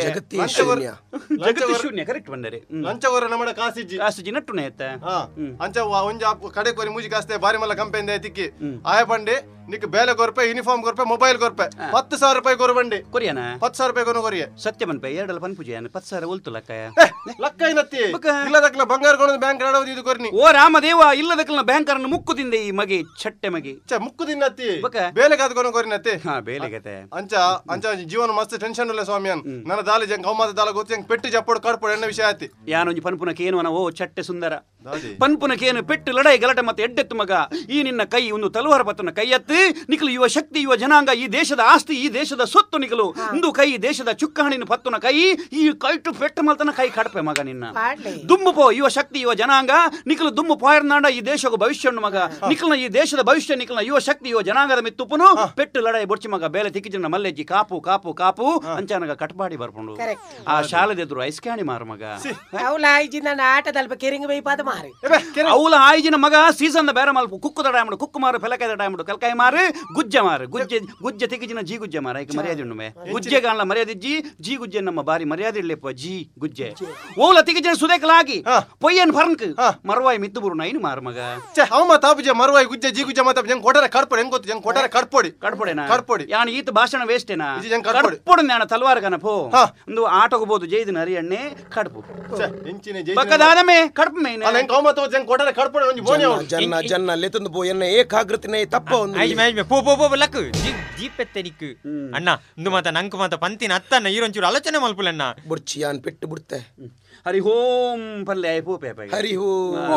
ಜಗತ್ತು ಶೂನ್ಯ ಕರೆಕ್ಟ್ ಬಂದರೆ ಲಂಚಗೊರ ನಮ್ಮಡ ಕಾಸಿಜ್ಜಿ ನಟ್ಟುನ ಎತ್ತ ಅಂಚ ಒಂಜ ಕಡೆ ಕೊರಿ ಮೂಜಿ ಕಾಸ್ತೆ ಬಾರಿ ಮಲ್ಲ ಕಂಪೆನಿ ತಿಕ್ಕಿ ಆಯ ಪಂಡೆ ನಿಕ್ ಬೇಲೆ ಕೊರ್ಪೆ ಯೂನಿಫಾರ್ಮ್ ಕೊರ್ಪೆ ಮೊಬೈಲ್ ಕೊರ್ಪೆ 10,000 ರೂಪಾಯಿ ಕೊರಬಂಡಿ ಕೊರಿಯಾನ 10,000 ರೂಪಾಯಿ ಕೊರಿಯ ಸತ್ಯ ಮನ್ಪೆ ಎರಡಲ್ಲ ಪನ್ಪುಜಿ 10,000 ಉಲ್ತು ಲಕ್ಕಯ ಲಕ್ಕ ಏನತ್ತಿ ಇಲ್ಲದಕ್ಲ ಬಂಗಾರ ಕೊಡೋದು ಬ್ಯಾಂಕ್ ನಡೋದು ಇದು ಕೊರ್ನಿ ಓ ರಾಮದೇವ ಇಲ್ಲದಕ್ಲ ಬ್ಯಾಂಕರನ್ನು ಮುಕ್ಕುದಿಂದೆ ಈ ಮಗೆ ಛಟ್ಟೆ ಮಗೆ ಮುಕ್ಕುದಿನ್ನತ್ತಿ ಬೇಲೆ ಕಾದ್ಕೊಂಡು ಕೊರಿನತ್ತಿ ಬೇಲೆಗತೆ ಅಂಚ ಜೀವನ ಮಸ್ತ್ ಟೆನ್ಷನ್ ಇಲ್ಲ ಸ್ವಾಮಿ ನನ್ನ ದಾಲಿ ಜಂಗ್ ಕೌಮಾದ ದಾಲ ಗೊತ್ತಿ ಪೆಟ್ಟು ಚಪ್ಪಡು ಕಡ್ಪಡು ಎಣ್ಣ ವಿಷಯ ಆಯ್ತಿ ಯಾನೊಂಜಿ ಪನ್ಪುನ ಕೇನುವನ ಓ ಛಟ್ಟೆ ಸುಂದರ ಪನ್ಪುನ ಕೇನು ಪೆಟ್ಟು ಲಡಾಯಿ ಗಲಾಟೆ ಮತ್ತೆ ಎಡ್ಡೆತ್ತು ಮಗ ಈ ನಿನ್ನ ಕೈ ಒಂದು ತಲವಾರ ಪತ್ತನ ಕೈ ಎತ್ತಿ ನಿಖಲು ಯುವ ಶಕ್ತಿ ಯುವ ಜನಾಂಗ ಈ ದೇಶದ ಆಸ್ತಿ ಈ ದೇಶದ ಸೊತ್ತು ನಿಖಲು ಇಂದು ಕೈ ದೇಶದ ಚುಕ್ಕಾಣಿನ ಪತ್ತನ ಕೈ ಈ ಕೈಟು ಪೆಟ್ಟು ಮಲ್ತನ ಕೈ ಕಡಪೆ ಮಗ ನಿನ್ನ ದುಮ್ಮು ಪೋ ಯುವ ಶಕ್ತಿ ಯುವ ಜನಾಂಗ ನಿಖಲು ದುಮ್ಮು ಪಾಯರ್ನಾಡ ಈ ದೇಶದ ಭವಿಷ್ಯ ಮಗ ನಿಖಲ್ನ ಈ ದೇಶದ ಭವಿಷ್ಯ ನಿಖಲ್ನ ಯುವ ಶಕ್ತಿ ಯುವ ಜನಾಂಗದ ಮಿತ್ತುಪುನು ಪೆಟ್ಟು ಲಡಾಯಿ ಬೊಡ್ಚಿ ಮಗ ಬೇಲೆ ತಿಕ್ಕಿಜನ ಮಲ್ಲೆಜ್ಜಿ ಕಾಪು ಕಾಪು ಕಾಪು ಅಂಚಾನಗ ಕಟ್ಪಾಡಿ ಬರ್ಕೊಂಡು ಆ ಶಾಲೆದೆದ್ರು ಐಸ್ಕ್ಯಾಣಿ ಮಾರು ಮಗ ಅವಲ ಐಜಿ ನನ್ನ ಆಟದಲ್ಪ ಕೆರಿಂಗ ಬೈ ಪಾದಮ ಮಾರಿ ಅವಳ ಆಯ್ಜಿನ ಮಗ ಸೀಸನ್ ಬೇರೆ ಮಲ್ಪು ಕುಕ್ಕುದ ಡಾಮಡು ಕುಕ್ಕು ಮಾರು ಪೆಲಕಾಯ್ದ ಡಾಮಡು ಕಲ್ಕಾಯಿ ಮಾರು ಗುಜ್ಜೆ ಮಾರು ಗುಜ್ಜೆ ತೆಗಿಜಿನ ಜಿ ಗುಜ್ಜೆ ಮಾರ ಈಗ ಮರ್ಯಾದೆ ಉಣ್ಣುಮೆ ಗುಜ್ಜೆ ಕಾಣಲ ಮರ್ಯಾದೆ ಜಿ ಗುಜ್ಜೆ ನಮ್ಮ ಬಾರಿ ಮರ್ಯಾದೆ ಇಡ್ಲಿಪ್ಪ ಜಿ ಗುಜ್ಜೆ ಓಲ ತೆಗಿಜಿನ ಸುದೇಕಲಾಗಿ ಪೊಯ್ಯನ್ ಫರ್ಕ್ ಮರವಾಯಿ ಮಿದ್ದು ಬುರು ನೈನು ಮಾರು ಮಗ ಅವ ಮಾತಾಪುಜೆ ಮರವಾಯಿ ಗುಜ್ಜೆ ಜಿ ಗುಜ್ಜೆ ಮಾತಾಪ ಜಂಗ್ ಕೊಡರೆ ಕಡ್ಪೊಡಿ ಹೆಂಗ್ ಗೊತ್ತು ಜಂಗ್ ಕೊಡರೆ ಕಡ್ಪೊಡಿನಾ ಕಡ್ಪೊಡಿ ಯಾನ ಈತ ಭಾಷಣ ವೇಸ್ಟೇನಾ ಕಡ್ಪೊಡಿ ನಾನು ತಲ್ವಾರ ಕನ ಪೋ ಒಂದು ಆಟೋಗಬಹುದು ಜೈದಿನ ಹರಿಯಣ್ಣೆ ಕಡ್ಪು ಬಕದಾದಮೆ ಕಡ್ಪು ಮೇನೆ ಅಲ್ಲ ಹೆಂಗ್ ಕೌಮತ ಜಂಗ್ ಕೊಡರೆ ಕಡ್ಪೊಡಿ ಒಂಜಿ ಬೋನಿ ಜನ್ನ ಜನ್ನ ಲೆತಂದು ಪೋ ಎನ್ನ ಏಕಾಗ್ರತೆನೆ ತಪ್ಪ ಒಂದು ಪೋ ಲಕ್ ಜೀಪೆತ್ತೆ ನಿಕ್ಕು ಅಣ್ಣ ಇಂದು ಮಾತ ನಂಕು ಮಾತ ಪಂತಿನ ಅತ್ತನ್ನ ಈರೊಂಚೂರು ಆಲೋಚನೆ ಮಲ್ಪುಲಣ್ಣ ಬುರ್ಚಿಯಾನ್ ಪೆಟ್ಟು ಬಿಡ್ತೆ ಹರಿ ಓಂ ಪಲ್ಲೆ ಪೋಪೆ ಹರಿ ಹೋ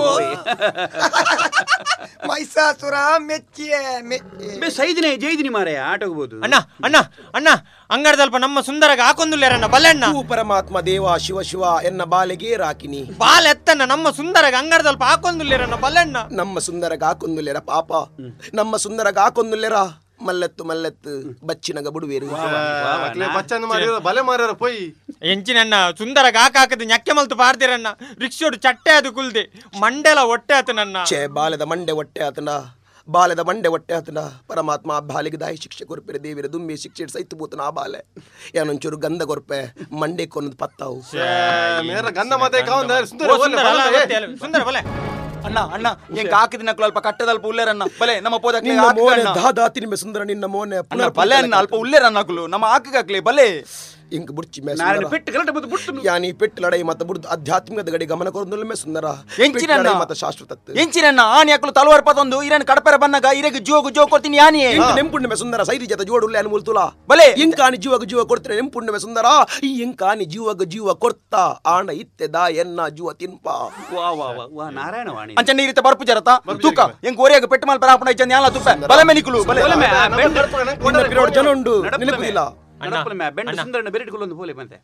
ಮೈಸಾಸುರ ಮೆಚ್ಚಿಯೇ ಸೈದಿನೇ ಜೈದಿನಿ ಮಾರೆ ಆಟೋಗಬಹುದು ಅಣ್ಣ ಅಂಗಡದಲ್ಪ ನಮ್ಮ ಸುಂದರಗ ಹಾಕೊಂದುಲ್ಲೇರಣ್ಣ ಬಲ್ಲೆಣ್ಣ ಪರಮಾತ್ಮ ದೇವ ಶಿವ ಶಿವ ಎನ್ನ ಬಾಲೆಗೆ ರಾಕಿನಿ ಬಾಲ ಎತ್ತನ್ನ ನಮ್ಮ ಸುಂದರಗ ಅಂಗಡದಲ್ಪ ಹಾಕೊಂದುಲ್ಲೇರಣ್ಣ ಬಲ್ಲೆಣ್ಣ ನಮ್ಮ ಸುಂದರಗ ಹಾಕೊಂದುಲ್ಲೇರ ಪಾಪ ನಮ್ಮ ಸುಂದರಗ ಹಾಕೊಂದುಲ್ಲೇರ ಮಲ್ಲೆತ್ತು ಬಚ್ಚಿನಗ ಬಿಡುವೇರು ಬಚ್ಚನ್ನು ಮಾಡಿರೋ ಬಲೆ ಮಾರ್ಯಾರ ಪೊಯ್ ಎಂಚಿನಣ್ಣ ಸುಂದರಗ ಹಾಕಾಕದು ñಕ್ಕೆ ಮಲ್ತು ಪಾರ್ದಿರಣ್ಣ ರಿಕ್ಷೋಡು ಚಟ್ಟೆ ಅದು ಕುಲ್ದೆ ಮಂಡೆಲ ಹೊಟ್ಟೆ ಆತ ನನ್ನ ಛೇ ಬಾಲದ ಮಂಡೆ ಹೊಟ್ಟೆ ಆತನ ಪರಮಾತ್ಮ ಆ ಬಾಲಿಗೆ ದಾಯಿ ಶಿಕ್ಷೆ ಕೊರ್ಪೆರೆ ದೇವಿರ ದುಮ್ಮಿ ಶಿಕ್ಷೆ ಸೈತು ಬೂತನ ಆ ಬಾಲೆ ಏನೊಂಚೂರು ಗಂಧ ಕೊರ್ಪೆ ಮಂಡೆ ಕೊನ್ನದು ಪತ್ತಾವು ಗಂಧ ಮಾತೆ ಸುಂದರ ಬಲೆ ಅಣ್ಣ ಎಂಕ ಹಾಕಿದಿನ ಅಲ್ಪ ಕಟ್ಟದಲ್ಪ ಉಲ್ಲೇರನ್ನ ಬಲೆ ನಮ್ಮ ಪೋದಕ್ಕೆ ದಾದಾ ತಿನ್ಮೆ ಸುಂದರ ನಿನ್ನ ಮೋನೆ ಬಲೆ ಅನ್ನ ಅಲ್ಪ ಉಲ್ಲೇರನ್ನ ಹಾಕಲು ನಮ್ಮ ಹಾಕಗಾಕ್ಲಿ ಬಲೆ ಇಂಕ ಬುಡ್ಚಿ ಮೇ ಯಾನಿ ಪೆಟ್ಟು ಲಡೈ ಮತ ಬುಡ್ದು ಆಧ್ಯಾತ್ಮಿಕದ ಗಡಿ ಗಮನ ಕೊರೊಂದುಲ್ಲ ಮೇ ಸುಂದರ ಎಂಚಿನಣ್ಣ ಮತ ಶಾಶ್ವತ ಎಂಚಿನಣ್ಣ ಆನಿ ಹಾಕಲು ತಲವಾರ್ ಪತೊಂದು ಇರನ್ ಕಡಪೆರ ಬನ್ನಗ ಇರೆಗೆ ಜೀವ ಕೊಡ್ತೀನಿ ಯಾನಿ ನೆಂಪುಣ್ಣ ಮೇ ಸುಂದರ ಸೈರಿ ಜತ ಜೋಡುಲ್ಲ ಅನು ಮುಲ್ತುಲ ಬಲೆ ಇಂಕಾನಿ ಜೀವ ಕೊಡ್ತೀನಿ ನೆಂಪುಣ್ಣ ಮೇ ಸುಂದರ ಈ ಇಂಕಾನಿ ಜೀವ ಕೊಡ್ತಾ ಆಣ ಇತ್ತೆ ದಾ ಎನ್ನ ಜೀವ ತಿನ್ಪ ವಾ ನಾರಾಯಣ ವಾಣಿ ಅಂಚ ನೀರಿತ ಬರ್ಪು ಜರತ ತೂಕ ಎಂಗ್ ಓರಿಯಾಗ ಪೆಟ್ಟು ಮಾಲ್ ಪರಾಪಣ ಇಚ್ಚ ನ್ಯಾಲ ತುಪ್ಪ ಬಲೆ ಮೆ ನಿಕುಲು ಬಲೆ ಪಿರೋಡ್ ಜನ ಉಂಡು ನೆನಪುದಿಲ್ಲ ಬೆಂಡ ಸುಂದರನ ಬೆರೆಟ್ಕೊಳ್ಳೊಂದು ಪೋಲೆ ಬಂತೆ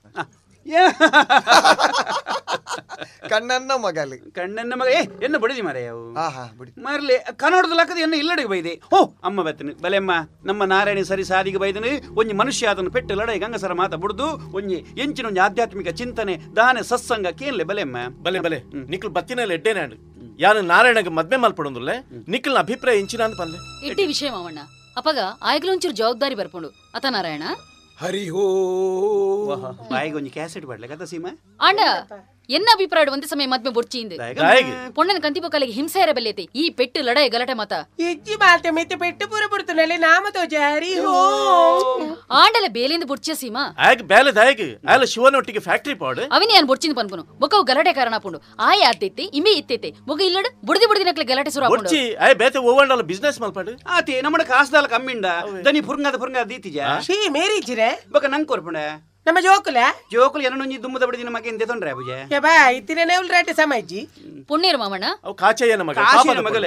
ಕಣ್ಣನ್ನ ಮಗಲಿ ಕಣ್ಣನ್ನ ಮಗ ಎನ್ನ ಬಡಿದಿ ಮಾರೆ ಅವು ಮಾರ್ಲಿ ಕನ್ನಡದ ಲಕ್ಕದ ಎನ್ನ ಇಲ್ಲಡಿಗೆ ಬೈದೆ ಓ ಅಮ್ಮ ಬತ್ತನು ಬಲೆಮ್ಮ ನಮ್ಮ ನಾರಾಯಣ ಸರಿ ಸಾದಿಗೆ ಬೈದನು ಒಂಜಿ ಮನುಷ್ಯ ಅದನ್ನು ಪೆಟ್ಟು ಲಡೈ ಗಂಗಸರ ಮಾತ ಬುಡ್ದು ಒಂಜಿ ಎಂಚಿನ ಒಂಜಿ ಆಧ್ಯಾತ್ಮಿಕ ಚಿಂತನೆ ದಾನೆ ಸತ್ಸಂಗ ಕೇಳಲೆ ಬಲೆಮ್ಮ ಬಲೆ ನಿಕ್ಲು ಬತ್ತಿನಲ್ಲಿ ಎಡ್ಡೇನಾಡು ಯಾನು ನಾರಾಯಣಗೆ ಮದ್ವೆ ಮಲ್ಪಡೊಂದುಲ್ಲೆ ನಿಕ್ಲನ ಅಭಿಪ್ರಾಯ ಎಂಚಿನ ಅಂತ ಪಲ್ಲೆ ಇಟ್ಟಿ ವಿಷಯ ಮಾವಣ್ಣ ಅಪ್ಪಗ ಆಯ್ಗಲ ಒಂಚೂರು ಜವಾಬ್ದಾರಿ ಬರ್ಪುಂಡು ಅತ ನಾರಾಯಣ ಹರಿ ಹೋ ಬಾಯಿಗೆ ಒಂಜಿ ಕ್ಯಾಸೆಟ್ ಬಡ್ಲೆ ಕಥ ಸೀಮಾ ಆಂಡ ಎನ್ನ ಅಭಿಪ್ರಾಯ ಒಂದೇ ಸಮಯ ಮದ್ಮೆ ಬೊರ್ಚಿಂದೆ ಪೊಣ್ಣನ ಕಂತಿಪೊಕ್ಕಲಿಗೆ ಹಿಂಸೆ ಇರಬಲ್ಲೇತಿ ಈ ಪೆಟ್ಟು ಲಡಾಯಿ ಗಲಾಟೆ ಮತ ಇಜ್ಜಿ ಮಾತೆ ಮಿತ್ತೆ ಪೆಟ್ಟು ಪೂರ ಬಿಡ್ತುನಲ್ಲಿ ನಾಮತೋ ಜಾರಿ ಹೋ ಆಂಡಲ ಬೇಲಿಂದ ಬುಡ್ಚಿಯ ಸೀಮಾ ಆಗ ಬೇಲೆ ದಾಯಿಗೆ ಆಲ ಶಿವನೊಟ್ಟಿಗೆ ಫ್ಯಾಕ್ಟರಿ ಪಾಡು ಅವನಿ ಯಾನ್ ಬೊರ್ಚಿಂದ ಪನ್ಪುನು ಬೊಕ್ಕವು ಗಲಾಟೆ ಕಾರಣ ಪುಂಡು ಆಯ ಆತೈತಿ ಇಮೆ ಇತ್ತೈತೆ ಬೊಗ ಇಲ್ಲಡು ಬುಡ್ದಿ ನಕ್ಲೆ ಗಲಾಟೆ ಸುರ ಬೊರ್ಚಿ ಆಯ ಬೇತೆ ಓವಂಡಲ ಬಿಸಿನೆಸ್ ಮಲ್ಪಾಡು ಆತಿ ನಮ್ಮಡ ಕಾಸ್ದಾಲ ಕಮ್ಮಿಂಡ ದನಿ ಫುರ್ಂಗದ ದೀತಿಜ ಶೀ ಮೇರಿ ಜಿರೆ ಬೊಕ ನಂಗೆ ಕೊರ್ಪುಂಡ ನಮ್ಮ ಜೋಕುಲ ಏನೊಂಜಿ ದುಮ್ಮದ ಬಡಿದಿನ ಮಗ ಎಂದೆ ತೊಂದ್ರೆ ಅಬುಜೆ ಬಾ ಇತ್ತಿನೇ ಉಲ್ರಾಟೆ ಸಮಜ್ಜಿ ಪುಣ್ಯರು ಮಾಮಣ್ಣ ಅವು ಕಾಚಯ್ಯನ ಮಗ ಕಾಚಯ್ಯನ ಮಗಲೇ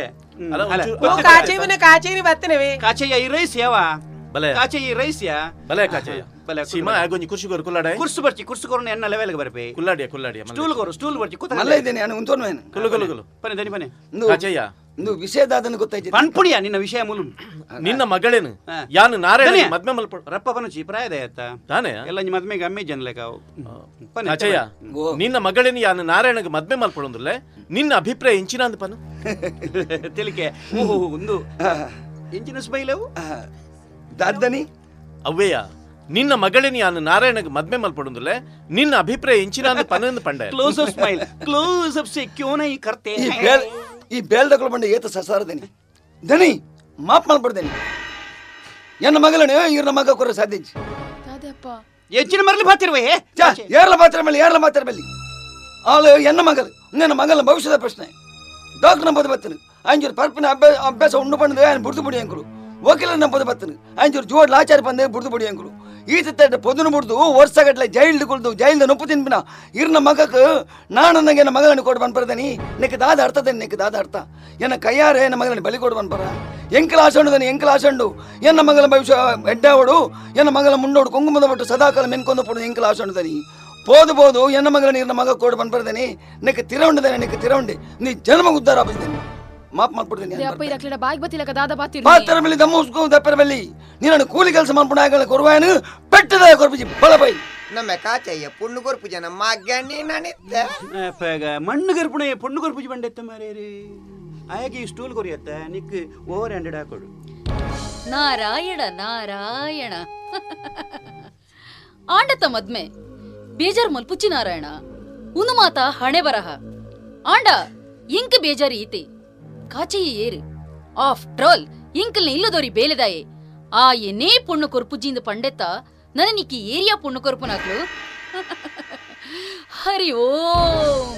ಕಾಚೇವನ ಬತ್ತನವೆ ಕಾಚಯ್ಯ ಈ ರೈಸ್ ಯಾವ ಬಲೆ ಕಾಚಯ್ಯ ಈ ರೈಸ್ ಯಾ ಬಲೆ ಕಾಚಯ್ಯ ಬಲೆ ಸೀಮಾ ಆಗೊಂಜಿ ಕುರ್ಚಿ ಕೊರು ಕುಲ್ಲಾಡೆ ಕುರ್ಸು ಕೊರನ ಎನ್ನ ಲೆವೆಲ್ಗೆ ಬರ್ಪೆ ಕುಲ್ಲಾಡಿಯ ಸ್ಟೂಲ್ ಬರ್ಚಿ ಕೂತ ಅಲ್ಲ ಇದ್ದೇನೆ ನಾನು ಉಂತೋನು ಕುಲು ಪನೆ ದನಿ ಪನೆ ಕಾಚಯ್ಯ ಒಂದು ವಿಷಯದಾದನ್ನು ಗೊತ್ತಾಯ್ತು ಪನ್ಪುಣಿಯ ನಿನ್ನ ವಿಷಯ ಮುಲು ನಿನ್ನ ಮಗಳೇನು ಯಾನು ನಾರಾಯಣ ಮದ್ಮೆ ಮಲ್ಪಡು ರಪ್ಪ ಪನುಚಿ ಪ್ರಾಯದ ಆಯ್ತ ತಾನೇ ಎಲ್ಲ ನಿಮ್ಮ ಮದ್ಮೆಗೆ ಅಮ್ಮೆ ಜನಲೆಕಾವು ಕಾಚಯ್ಯ ನಿನ್ನ ಮಗಳೇನು ಯಾನು ನಾರಾಯಣಗೆ ಮದ್ಮೆ ಮಲ್ಪಡೊಂದುಲ್ಲೆ ನಿನ್ನ ಅಭಿಪ್ರಾಯ ಎಂಚಿನ ಅಂದ ಪನು ತಿಳಿಕೆ ಒಂದು ಎಂಚಿನ ಸ್ಮೈಲವು ದಾದನಿ ಅವ್ವೇಯ ನಿನ್ನ ಮಗಳೇನು ಯಾನು ನಾರಾಯಣಗೆ ಮದ್ಮೆ ಮಲ್ಪಡೊಂದುಲ್ಲೆ ನಿನ್ನ ಅಭಿಪ್ರಾಯ ಎಂಚಿನ ಅಂದ ಪನ ಪಂಡೆ Closeup smile Closeup ಸೆ ಕ್ಯೂ ನೈ ಕರ್ತೆ ಈ ಬೇಲ್ದಗಳು ಬಂಡ ಏತ ಸಸಾರದೇನಿ ದನಿ ಮಾಪ್ ಮಾಡ್ಬಿಡ್ದೇನಿ ಎನ್ನ ಮಗಳನೆ ಇವ್ರ ಮಗ ಕೊರ ಸಾಧ್ಯ ಹೆಚ್ಚಿನ ಮರಲಿ ಬಾತಿರುವೆ ಏರ್ಲ ಮಾತಿರಬಲ್ಲಿ ಆಳು ಎನ್ನ ಮಗಲು ನನ್ನ ಮಗಲ ಭವಿಷ್ಯದ ಪ್ರಶ್ನೆ ಡಾಕ್ಟರ್ ನಂಬೋದು ಬತ್ತನು ಅಂಜೂರು ಪರ್ಪಿನ ಅಭ್ಯಾಸ ಉಂಡು ಪಂಡದು ఆయన ಬುಡ್ದು ಬುಡಿ ಅಂಕಲು ವಕೀಲ ನಂಬೋದು ಬತ್ತನು ಅಂಜೂರು ಜೋಡ್ ಲಾಚಾರಿ ಪಂದೆ ಬುಡ್ದು ಬುಡಿ ಅಂಕಲು ಈತ పొద్దున బుడుదు ವರ್ಷಗಟ್ಲೆ ಜೈಲ್ದ ನೊಪ್ಪು ತಿನ್ಬಿನ ಇರ್ನ ಮಗಕ್ಕೆ ನಾನು ನನಗೆ ನನ್ನ ಮಗಳನ್ನು ಕೊಡು ಬನ್ಪರದನಿ ನೆಕ್ ದಾದ ಅರ್ಥದನಿ ನೆಕ್ ದಾದ ಅರ್ಥ ಎನ್ನ ಕೈಯಾರೆ ನನ್ನ ಮಗಳನ್ನು ಬಲಿ ಕೊಡು ಬನ್ಪರ ಎಂಕಲ ಆಸಂಡು ಎನ್ನ ಮಗಳ ಭವಿಷ್ಯ ಎಡ್ಡಾವಡು ಎನ್ನ ಮಗಳ ಮುಂಡೋಡು ಕುಂಕುಮದ ಬಟ್ಟು ಸದಾಕಾಲ ಮೆನ್ಕೊಂದು ಪಡು ಎಂಕಲ ಆಸಂಡುದನಿ పోదు ఎన్న మగలని ఇన్న మగ కోడి పనిపడదని నీకు తిరవండి నీ జన్మ ఉద్ధార ఆపిద్దని ಮಾಪ್ ಮಾಡ್ಬಿಡ್ತೀನಿ ಪಾತ್ರ ಮೇಲೆ ದಮ್ಮು ಉಸ್ಕೋ ದಪ್ಪರ ಮೇಲೆ ನೀನು ಕೂಲಿ ಕೆಲಸ ಮಾಡ್ಬಿಡ ಕೊರುವಾಯನು ಪೆಟ್ಟದ ಕೊರ್ಬಿಜಿ ಬಲಪೈ ನಮ್ಮ ಕಾಚಯ್ಯ ಪುಣ್ಣು ಕೊರ್ಪು ಜನ ಮಗ್ಗಣ್ಣಿ ನಾನಿದ್ದೆ ಮಣ್ಣು ಗರ್ಪುಣೆ ಪುಣ್ಣು ಕೊರ್ಪುಜಿ ಬಂಡೆತ್ತ ಮಾರೇರಿ ಆಯಾಗಿ ಸ್ಟೂಲ್ ಕೊರಿಯತ್ತ ನಿಕ್ ಓವರ್ ಹ್ಯಾಂಡೆಡ್ ಹಾಕೊಡು. ನಾರಾಯಣ ನಾರಾಯಣ ಆಂಡತ ಮದ್ಮೆ ಬೇಜಾರ್ ಮಲ್ಪುಚ್ಚಿ ನಾರಾಯಣ ಉನು ಮಾತ ಹಣೆ ಬರಹ ಆಂಡ ಇಂಕ್ ಬೇಜಾರಿ ಈತೆ ಕಾಚೆಯೇ ಏರು ಆಫ್ಟರ್ ಆಲ್ ಇಂಕಲ್ನ ಇಲ್ಲದೋರಿ ಬೇಲೆದಾಯೆ ಆ ಎನ್ನೇ ಪುಣ್ಣು ಕೊರ್ಪುಜ್ಜಿಂದ ಪಂಡೆತ್ತ ನನ್ನ ನಿಕ್ಕಿ ಏರಿಯಾ ಪುಣ್ಣು ಕೊರ್ಪುನಾಕ್ಲು ಹರಿ ಓಂ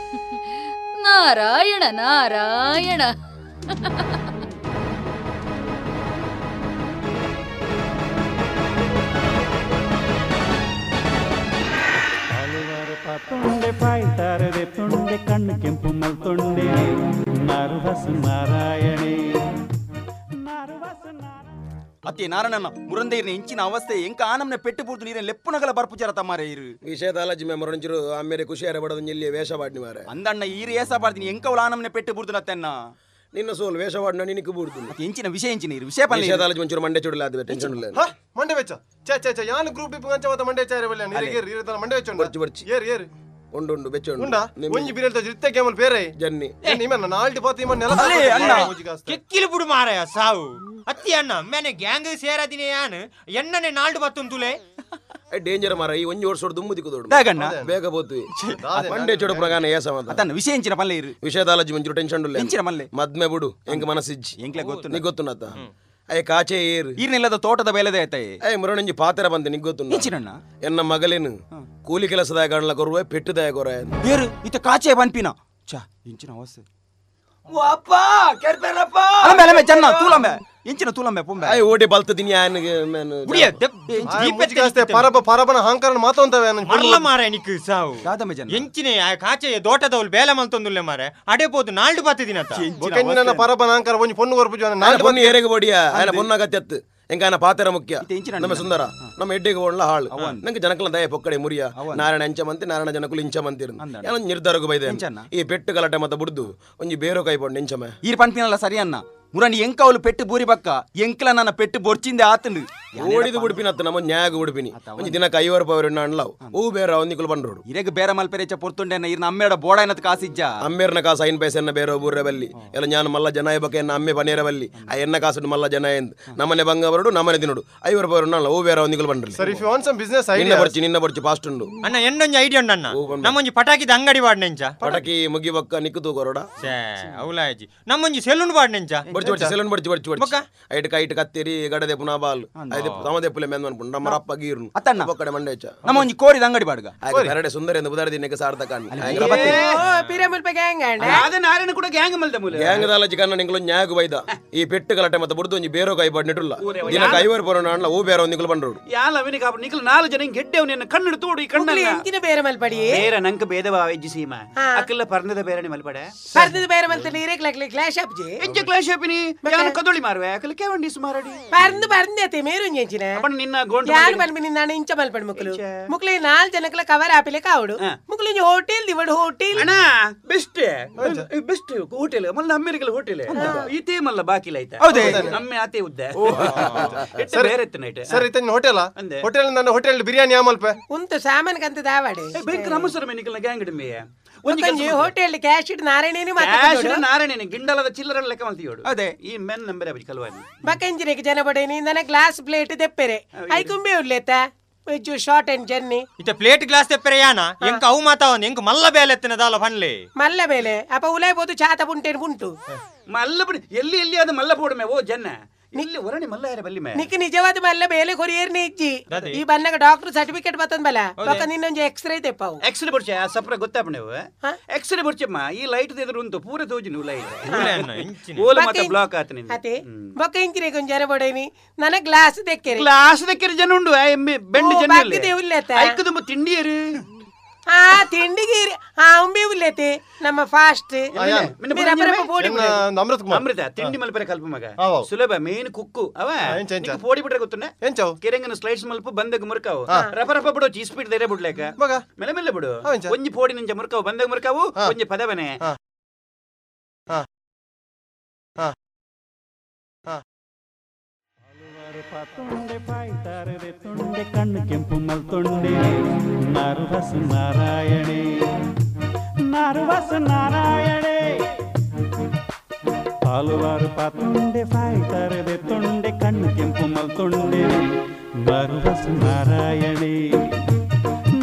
ನಾರಾಯಣ ನಾರಾಯಣ. ತುಂಡೆ ಪಾಯ್ತಾರದೆ ತುಂಡೆ ಕಣ್ಣು ಕೆಂಪು ಮಲ್ತೊಂಡೆ ನಾರುಬಸ್ ನಾರಾಯಣೇ ಅತ್ತೆ ನಾರಾಯಣನ ಮುರಂದೇರಿನ ಇಂಚಿನ ಅವಸ್ಥೆ ಎಂಕ ಆನಮ್ನೆ ಪೆಟ್ಟು ಪೂರ್ತು ನೀರಿನ ಲೆಪ್ಪುನಗಲ ಬರ್ಪುಚಾರ ತಮ್ಮಾರೆ ಇರು ವಿಷಯದಾಲಜಿ ಮೆಮೊರಂಜರು ಆಮೇಲೆ ಖುಷಿಯಾರ ಬಡದು ಇಲ್ಲಿ ವೇಷವಾಡ್ನಿ ಮಾರೆ ಅಂದಣ್ಣ ಈರು ಏಸ ಬಾರ್ದಿನಿ ಎಂಕವಳ ಆನಮ್ನೆ ಪೆಟ್ಟು ಪೂರ್ತು ನತ್ತೆನ್ನ ನಿನ್ನ ಸೋಲ್ ವೇಷವಾಡ್ನ ನಿನக்கு ಬೂಡ್ದು ಎಂಚಿನ ವಿಷಯ ಎಂಚಿನ ಇರು ವಿಷಯ ಪಲ್ಲ ವಿಷಯದಾಲಜಿ ಮಂಚೂರು ಮಂಡೆ ಚುಡಲಾದ ಟೆನ್ಷನ್ ಇಲ್ಲ ಮಂಡೆ ವೆಚ್ಚ ಚ ಯಾನ್ ಗ್ರೂಪ್ ಡಿಪ್ ಗಂಚವತ ಮಂಡೆ ಚಾರೆ ಬಲ್ಲ ನೀರಿಗೆ ಇರತನ ಮಂಡೆ ವೆಚ್ಚ ಬರ್ಚಿ ಏರ್ ಉಂಡು ಬೆಚ್ಚೊಂಡು ಉಂಡ ಒಂಜಿ ಬಿರಲ್ತ ಜಿತ್ತೆ ಕೇಮಲ್ ಬೇರೆ ಜನ್ನಿ ನಿಮ್ಮನ್ನ ನಾಲ್ಟಿ ಪಾತಿ ಇಮ್ಮ ನೆಲ ಕೆಕ್ಕಿಲು ಬುಡು ಮಾರಾಯ ಸಾವು ಅತ್ತಿ ಅಣ್ಣ ಮೇನೆ ಗ್ಯಾಂಗ್ ಸೇರದಿನೇ ಯಾನ್ ಎಣ್ಣನೆ ನಾಲ್ಡು ಬತ್ತುನ್ ತುಲೆ ಡೇಂಜರ್ ಮಾರ ಈ ಒಂಜಿ ವರ್ಷ ದುಮ್ಮು ದಿಕ್ಕುದೋಡು ಬೇಗ ಬೋತ್ವಿ ಮಂಡೆ ಚೊಡ ಪ್ರಗಾನ ಏಸ ಮಾತ ಅದನ್ನ ವಿಷಯ ಎಂಚಿನ ಪಲ್ಲ ಇರು ವಿಷಯದಾಲಜಿ ಮಂಚೂರು ಟೆನ್ಷನ್ ಇಲ್ಲ ಎಂಚಿನ ಮಲ್ಲೆ ಮದ್ಮೆ ಬಿಡು ಎಂಕ ಮನಸ್ಸಿಜ್ಜಿ ಎಂಕ್ಲೆ ಗೊತ್ತು ನೀ ಗೊತ್ತುನತ್ತ ಅಯ್ಯ ಕಾಚೆ ಏರು ಈರ್ನಿಲ್ಲದ ತೋಟದ ಬೇಲೆದೆ ಆಯ್ತಾಯಿ ಅಯ್ಯ ಮುರಣಂಜಿ ಪಾತೆರ ಬಂದೆ ನಿಗ್ ಗೊತ್ತು ಎಂಚಿನಣ್ಣ ಎನ್ನ ಮಗಲೇನು ಕೂಲಿ ಕೆಲಸದಾಯ ಗಣಲ ಕೊರುವೆ ಪೆಟ್ಟುದಾಯ ಕೊರ ಏರು ಇತ ಕಾಚೆ ಬನ್ಪಿನ ಚಾ ಇಂಚಿನ ಅವಸ್ಥೆ ಅಪ್ಪ ಕೆರ್ಪೇರಪ್ಪ ಅಲಂಬೆ ಅಲಂಬೆ ಚನ್ನ ತೂಲಂಬೆ ಎಂಚಿನ ತೂಲಂಬೆ ಪೊಂಬೆ ಅಯ್ಯ ಓಡಿ ಬಲ್ತದಿನಿ ಆಯನ್ಗೆ ಗುಡಿಯ ಪರಬನ ಹಾಂಕರಣ ಮಾತೊಂತವೆ ಮರ್ಲ ಮಾರೆ ನಿಕ್ ಸಾವು ದಾದಮೆ ಜನ ಎಂಚಿನೆ ಆ ಕಾಚೆಯ ದೋಟದವಳು ಬೇಲೆ ಮಲ್ತೊಂದುಲ್ಲೆ ಮಾರೆ ಅಡೆ ಪೋದು ನಾಲ್ಡು ಬತ್ತದಿನತ ಬೊಕೆನ್ನ ಪರಬನ ಹಾಂಕರ ಒಂಜಿ ಪೊಣ್ಣು ಕೊರ್ಪುಜ ನಾಲ್ಡು ಪೊಣ್ಣು ಏರೆಗೆ ಬಡಿಯ ಆಯನ ಪೊಣ್ಣಾಗತ್ತೆತ್ತು ಎಂಗಾನ ಪಾತೆರ ಮುಖ್ಯ ನಮ್ಮ ಸುಂದರ ನಮ್ಮ ಎಡ್ಡೆಗೆ ಒಳ್ಳ ಹಾಳು ನಂಗೆ ಜನಕಲ ದಯ ಪೊಕ್ಕಡೆ ಮುರಿಯ ನಾರಾಯಣ ಅಂಚಮಂತೆ ನಾರಾಯಣ ಜನಕುಲು ಇಂಚಮಂತಿರು ಏನೊಂದು ನಿರ್ಧಾರಕ್ಕೆ ಬೈದೆ ಈ ಪೆಟ್ಟು ಗಲಾಟೆ ಮತ್ತ ಬುಡ್ದು ಒಂಜಿ ಬೇರೋ ಕೈ ಪೊಂಡು ಇಂಚಮ ಈರ್ ಪನ್ಪಿನಲ್ಲ ಸರಿ ಅನ್ನ ಮುರನಿ ಎಂಕವಲು ಪೆಟ್ಟು ಬೂರಿ ಬಕ್ಕ ಎಂಕ್ಲ ನನ್ನ ಪೆಟ್ಟು ಬೊರ್ಚಿಂದೆ ಆತಂದು ಓಡಿದು ಉಡುಪಿನತ್ತ ನಮ್ಮ ನ್ಯಾಗ ಉಡುಪಿನಿ ಒಂಜಿ ದಿನಕ್ಕೆ 50 ರೂಪಾಯಿ ಅಣ್ಣಲಾವ್ ಹೂ ಬೇರೆ ಒಂದಿಕುಲು ಬಂದ್ರೋಡು ಇರೆಗ್ ಬೇರೆ ಮಲ್ಪೆರೆಚ್ಚ ಪೊರ್ತುಂಡೆನ ಇರ್ನ ಅಮ್ಮೇಡ ಬೋಡ ಏನತ್ ಕಾಸಿಜ್ಜ ಅಮ್ಮೇರ್ನ ಕಾಸು 5 ಪೈಸೆನ್ನ ಬೇರೆ ಬೂರ್ರೆ ಬಲ್ಲಿ ಎಲ್ಲ ನಾನು ಮಲ್ಲ ಜನ ಬಕ್ಕ ಎನ್ನ ಅಮ್ಮೆ ಪನೇರ ಬಲ್ಲಿ ಆ ಎನ್ನ ಕಾಸು ಮಲ್ಲ ಜನ ಎಂದು ನಮ್ಮನೆ ಬಂಗ ಬರಡು ನಮ್ಮನೆ ತಿನ್ನೋಡು 50 ರೂಪಾಯಿ ಅಣ್ಣ ಹೂ ಬೇರೆ ಒಂದಿಕುಲು ಬಂದ್ರಲಿ sir if you want some business idea ನಿನ್ನ ಬರ್ಚಿ ಫಾಸ್ಟ್ ಉಂಡು ಅಣ್ಣ ಎಂಡೊಂಜಿ ಐಡಿಯಾ ಉಂಡು ಅಣ್ಣ ನಮ್ಮೊಂಜಿ ಪಟಾಕಿದ ಅಂಗಡಿ ಬಾಡ್ನೆಂಚ ಪಟಾಕಿ ಮುಗಿ ಬಕ್ಕ ನಿಕ್ಕುತು ಕೊರೋಡ ಅವಲಾಯಜಿ ನಮ್ಮೊಂಜಿ ಸೆಲೂನ್ ಬಾಡ್ನೆಂಚ ಬರ್ಚಿ ಸೆಲೂನ್ ಬರ್ಚಿ ಐಟ್ ಕತ್ತೇರಿ ಗಡದೆ ಪುನಃ ಬಾಲ್ ಐದು ತಮದೆಪ್ಪುಲೆ ಮೆನ್ ಅನ್ಕೊಂಡು ನಮ್ಮ ರಪ್ಪ ಗೀರ್ನು ಅತ್ತಣ್ಣ ಬಕ್ಕಡೆ ಮಂಡೆ ನಮ್ಮ ಒಂಜಿ ಕೋರಿದ ಅಂಗಡಿ ಬಾಡ್ಗ ಎರಡೆ ಸುಂದರ ಎಂದು ಬುದಾರ ದಿನಕ್ಕೆ ಸಾರ್ಥಕ ನಾರಾಯಣ ಕೂಡ ಗ್ಯಾಂಗ್ ಮಲ್ದ ಮೂಲ ಗ್ಯಾಂಗ್ ದಾಲಜಿ ಕನ್ನ ನಿಂಗಳು ನ್ಯಾಗ ಬೈದ ಈ ಪೆಟ್ಟು ಗಲಾಟೆ ಮತ್ತೆ ಬುಡ್ದು ಒಂಜಿ ಬೇರೋ ಕೈ ಬಾಡ್ ನೆಟ್ಟುಲ್ಲ ದಿನಕ್ಕೆ 50 ರೂಪಾಯಿ ಅಣ್ಣ ಹೂ ಬೇರೆ ಒಂದಿಗಳು ಬಂದ್ರೋಡು ಯಾಲ ಅವನಿಗೆ ಕಾಪ ನಿಕಲ್ 4 ಜನ ಗೆಡ್ಡೆವ್ ನಿನ್ನ ಕಣ್ಣು ತೋಡಿ ಕಣ್ಣಲ್ಲ ಎಂಚಿನ ಬೇರೆ ಮಲ್ಪಡಿ ಬೇರೆ ನಂಕ ಭೇದವ ಎಜ್ಜಿ ಸೀಮ ಅಕ್ಕಲ್ಲ ಪರ್ಣದ ಬೇರೆ ಮಲ್ಪಡೆ ಪರ್ದದ ಬೇರೆ ಮಲ್ತ ನೀರೇಕ್ ಲಕ್ಲೆ ಕ್ಲಾಶ್ ಅಪ್ಜಿ ಎಂಚ ಕ್ಲಾಶ್ ಅಪಿನಿ ಯಾನು ಕದೋಳಿ ಮಾರ್ವೆ ಅಕ್ಕಲ್ಲ ಕೇವಂಡಿ ಸುಮಾರಡಿ ಪರ್ಂದೆ ಮೇರು ಎಂಚಿನ ಅಪ್ಪನ ನಿನ್ನ ಗೋಂಡು ಯಾರು ಮಲ್ಪಿ ನಿನ್ನ ಇಂಚ ಮಲ್ಪಡ್ ಮುಕ್ಲು ಮುಕ್ಲಿ 4 ಜನಕ್ಕಲ ಕವರ್ ಆಪಿಲೆ ಕಾವಡು ಮುಕ್ಲಿ ಹೋಟೆಲ್ ದಿವಡ್ ಹೋಟೆಲ್ ಅಣ್ಣ ಬೆಸ್ಟ್ ಹೋಟೆಲ್ ಮಲ್ಲ ಅಮೆರಿಕಲ್ ಹೋಟೆಲ್ ಈತೆ ಮಲ್ಲ ಬಾಕಿಲ ಆಯ್ತಾ ಹೌದೇ ಅಮ್ಮೆ ಆತೆ ಉದ್ದ ಬೇರೆ ನೈಟ್ ಸರ್ ಇತನ ಹೋಟೆಲ್ ಹೋಟೆಲ್ ನನ್ನ ಹೋಟೆಲ್ ಬಿರಿಯಾನಿ ಆಮಲ್ಪೆ ಉಂಟು ಸಾಮಾನ್ ಕಂತ ದಾವಾಡೆ ಬೇಕ ನಮಸ್ಕಾರ ಮೆನಿಕಲ್ ಗ್ಯಾಂಗ್ ಇಡಮೆ ಒಂಜಿ ಹೋಟೆಲ್ ಕ್ಯಾಶ್ ಇಡ್ ನಾರಾಯಣೇನಿ ಮಾತಾಡೋಡು ನಾರಾಯಣೇನಿ ಗಿಂಡಲದ ಚಿಲ್ಲರ ಲೆಕ್ಕ ಮಲ್ತಿಯೋಡು ಅದೇ ಈ ಮೆನ್ ನಂಬರ್ ಅಬಿ ಕಲ್ವಾನಿ ಬಕಂಜಿನಿಗೆ ಜನ ಬಡೇನಿ ನನ್ನ ಗ್ಲಾಸ್ ಪ್ಲೇಟ್ ತೆಪ್ಪೆರೆ ಐ ಕುಂಬೆ ಉಲ್ಲೇತ ವೆಜ್ಜು ಶಾರ್ಟ್ ಅಂಡ್ ಜರ್ನಿ ಇತ ಪ್ಲೇಟ್ ಗ್ಲಾಸ್ ತೆಪ್ಪೆರೆ ಯಾನ ಎಂಕ ಅವು ಮಾತಾವನ್ ಎಂಕ ಮಲ್ಲ ಬೇಲೆ ಎತ್ತಿನ ದಾಲ ಫನ್ಲೆ ಮಲ್ಲ ಬೇಲೆ ಅಪ್ಪ ಉಲೈಬೋದು ಚಾತ ಪುಂಟೇನು ಉಂಟು ಮಲ್ಲ ಎಲ್ಲಿ ಅದು ಮಲ್ಲ ಪೋಡಮೆ ಓ ಜನ್ನ ನಿಲ್ಲಿ ಒರಣಿ ಮಲ್ಲ ಯಾರ ಬಲ್ಲಿ ಮೇ ನಿಕ್ಕೆ ನಿಜವಾದ ಮಲ್ಲ ಬೇಲೆ ಕೊರಿಯರ್ನೇ ಇಜ್ಜಿ ಈ ಬನ್ನಗ ಡಾಕ್ಟರ್ ಸರ್ಟಿಫಿಕೇಟ್ ಬತ್ತಂದ ಬಲ ಬಕ ನಿನ್ನೊಂಜಿ ಎಕ್ಸ್ರೇ ತೆಪ್ಪಾವು ಎಕ್ಸ್ರೇ ಬರ್ಚೆ ಆ ಸಪ್ರ ಗೊತ್ತಾಪಣೆವು ಎಕ್ಸ್ರೇ ಬರ್ಚಮ್ಮ ಈ ಲೈಟ್ ತೆದ್ರು ಉಂಟು ಪೂರ ತೋಜಿ ನೀವು ಲೈಟ್ ಓಲ ಮತ ಬ್ಲಾಕ್ ಆತನಿ ಅತೆ ಬಕ ಇಂಚಿನೆ ಗೊಂಜರ ಬಡೇನಿ ನನ್ನ ಗ್ಲಾಸ್ ತೆಕ್ಕೆರೆ ಜನ ಉಂಡು ಎಮ್ಮೆ ಬೆಂಡ್ ಜನ ಬಾಕಿದೆ ಉಲ್ಲೇತ ಐಕು ತುಂಬ ತಿಂಡಿಯರು ತಿಂಡಿಗೆ ಉಂಬಿ ಉಲ್ಲೇತೆ ನಮ್ಮ ಫಾಸ್ಟ್ ಅಮೃತ ತಿಂಡಿ ಮಲ್ಪರೆ ಕಲ್ಪ ಮಗ ಸುಲಭ ಮೇನ್ ಕುಕ್ಕು ಅವ ಪೋಡಿ ಬಿಟ್ರೆ ಗೊತ್ತುಂಡೆ ಕೆರೆಂಗನ ಸ್ಲೈಡ್ಸ್ ಮಲ್ಪ ಬಂದಾಗ ಮುರ್ಕಾವು ರಪ ರಪ ಬಿಡು ಚೀಸ್ ಸ್ಪೀಡ್ ಧೈರ್ಯ ಬಿಡ್ಲೇಕ ಮೆಲ್ಲ ಮೆಲ್ಲ ಬಿಡು ಒಂಜಿ ಪೋಡಿ ನಿಂಚ ಮುರ್ಕಾವು ಬಂದಾಗ ಮುರ್ಕಾವು ಒಂಜಿ ಪದವನೆ ಪಾತುಂಡೆ ಪಾಯ್ತಾರದೆ ತುಂಡೆ ಕಣ್ಣು ಕೆಂಪು ಮಲ್ತೊಂಡೆ ನಾರುವಸ ನಾರಾಯಣೆ ನಾರುವಸ ನಾರಾಯಣೆ ಹಲವಾರು ಪಾತುಂಡೆ ಪಾಯ್ತಾರದೆ ತುಂಡೆ ಕಣ್ಣು ಕೆಂಪು ಮಲ್ತೊಂಡೆ ನಾರುವಸ ನಾರಾಯಣೆ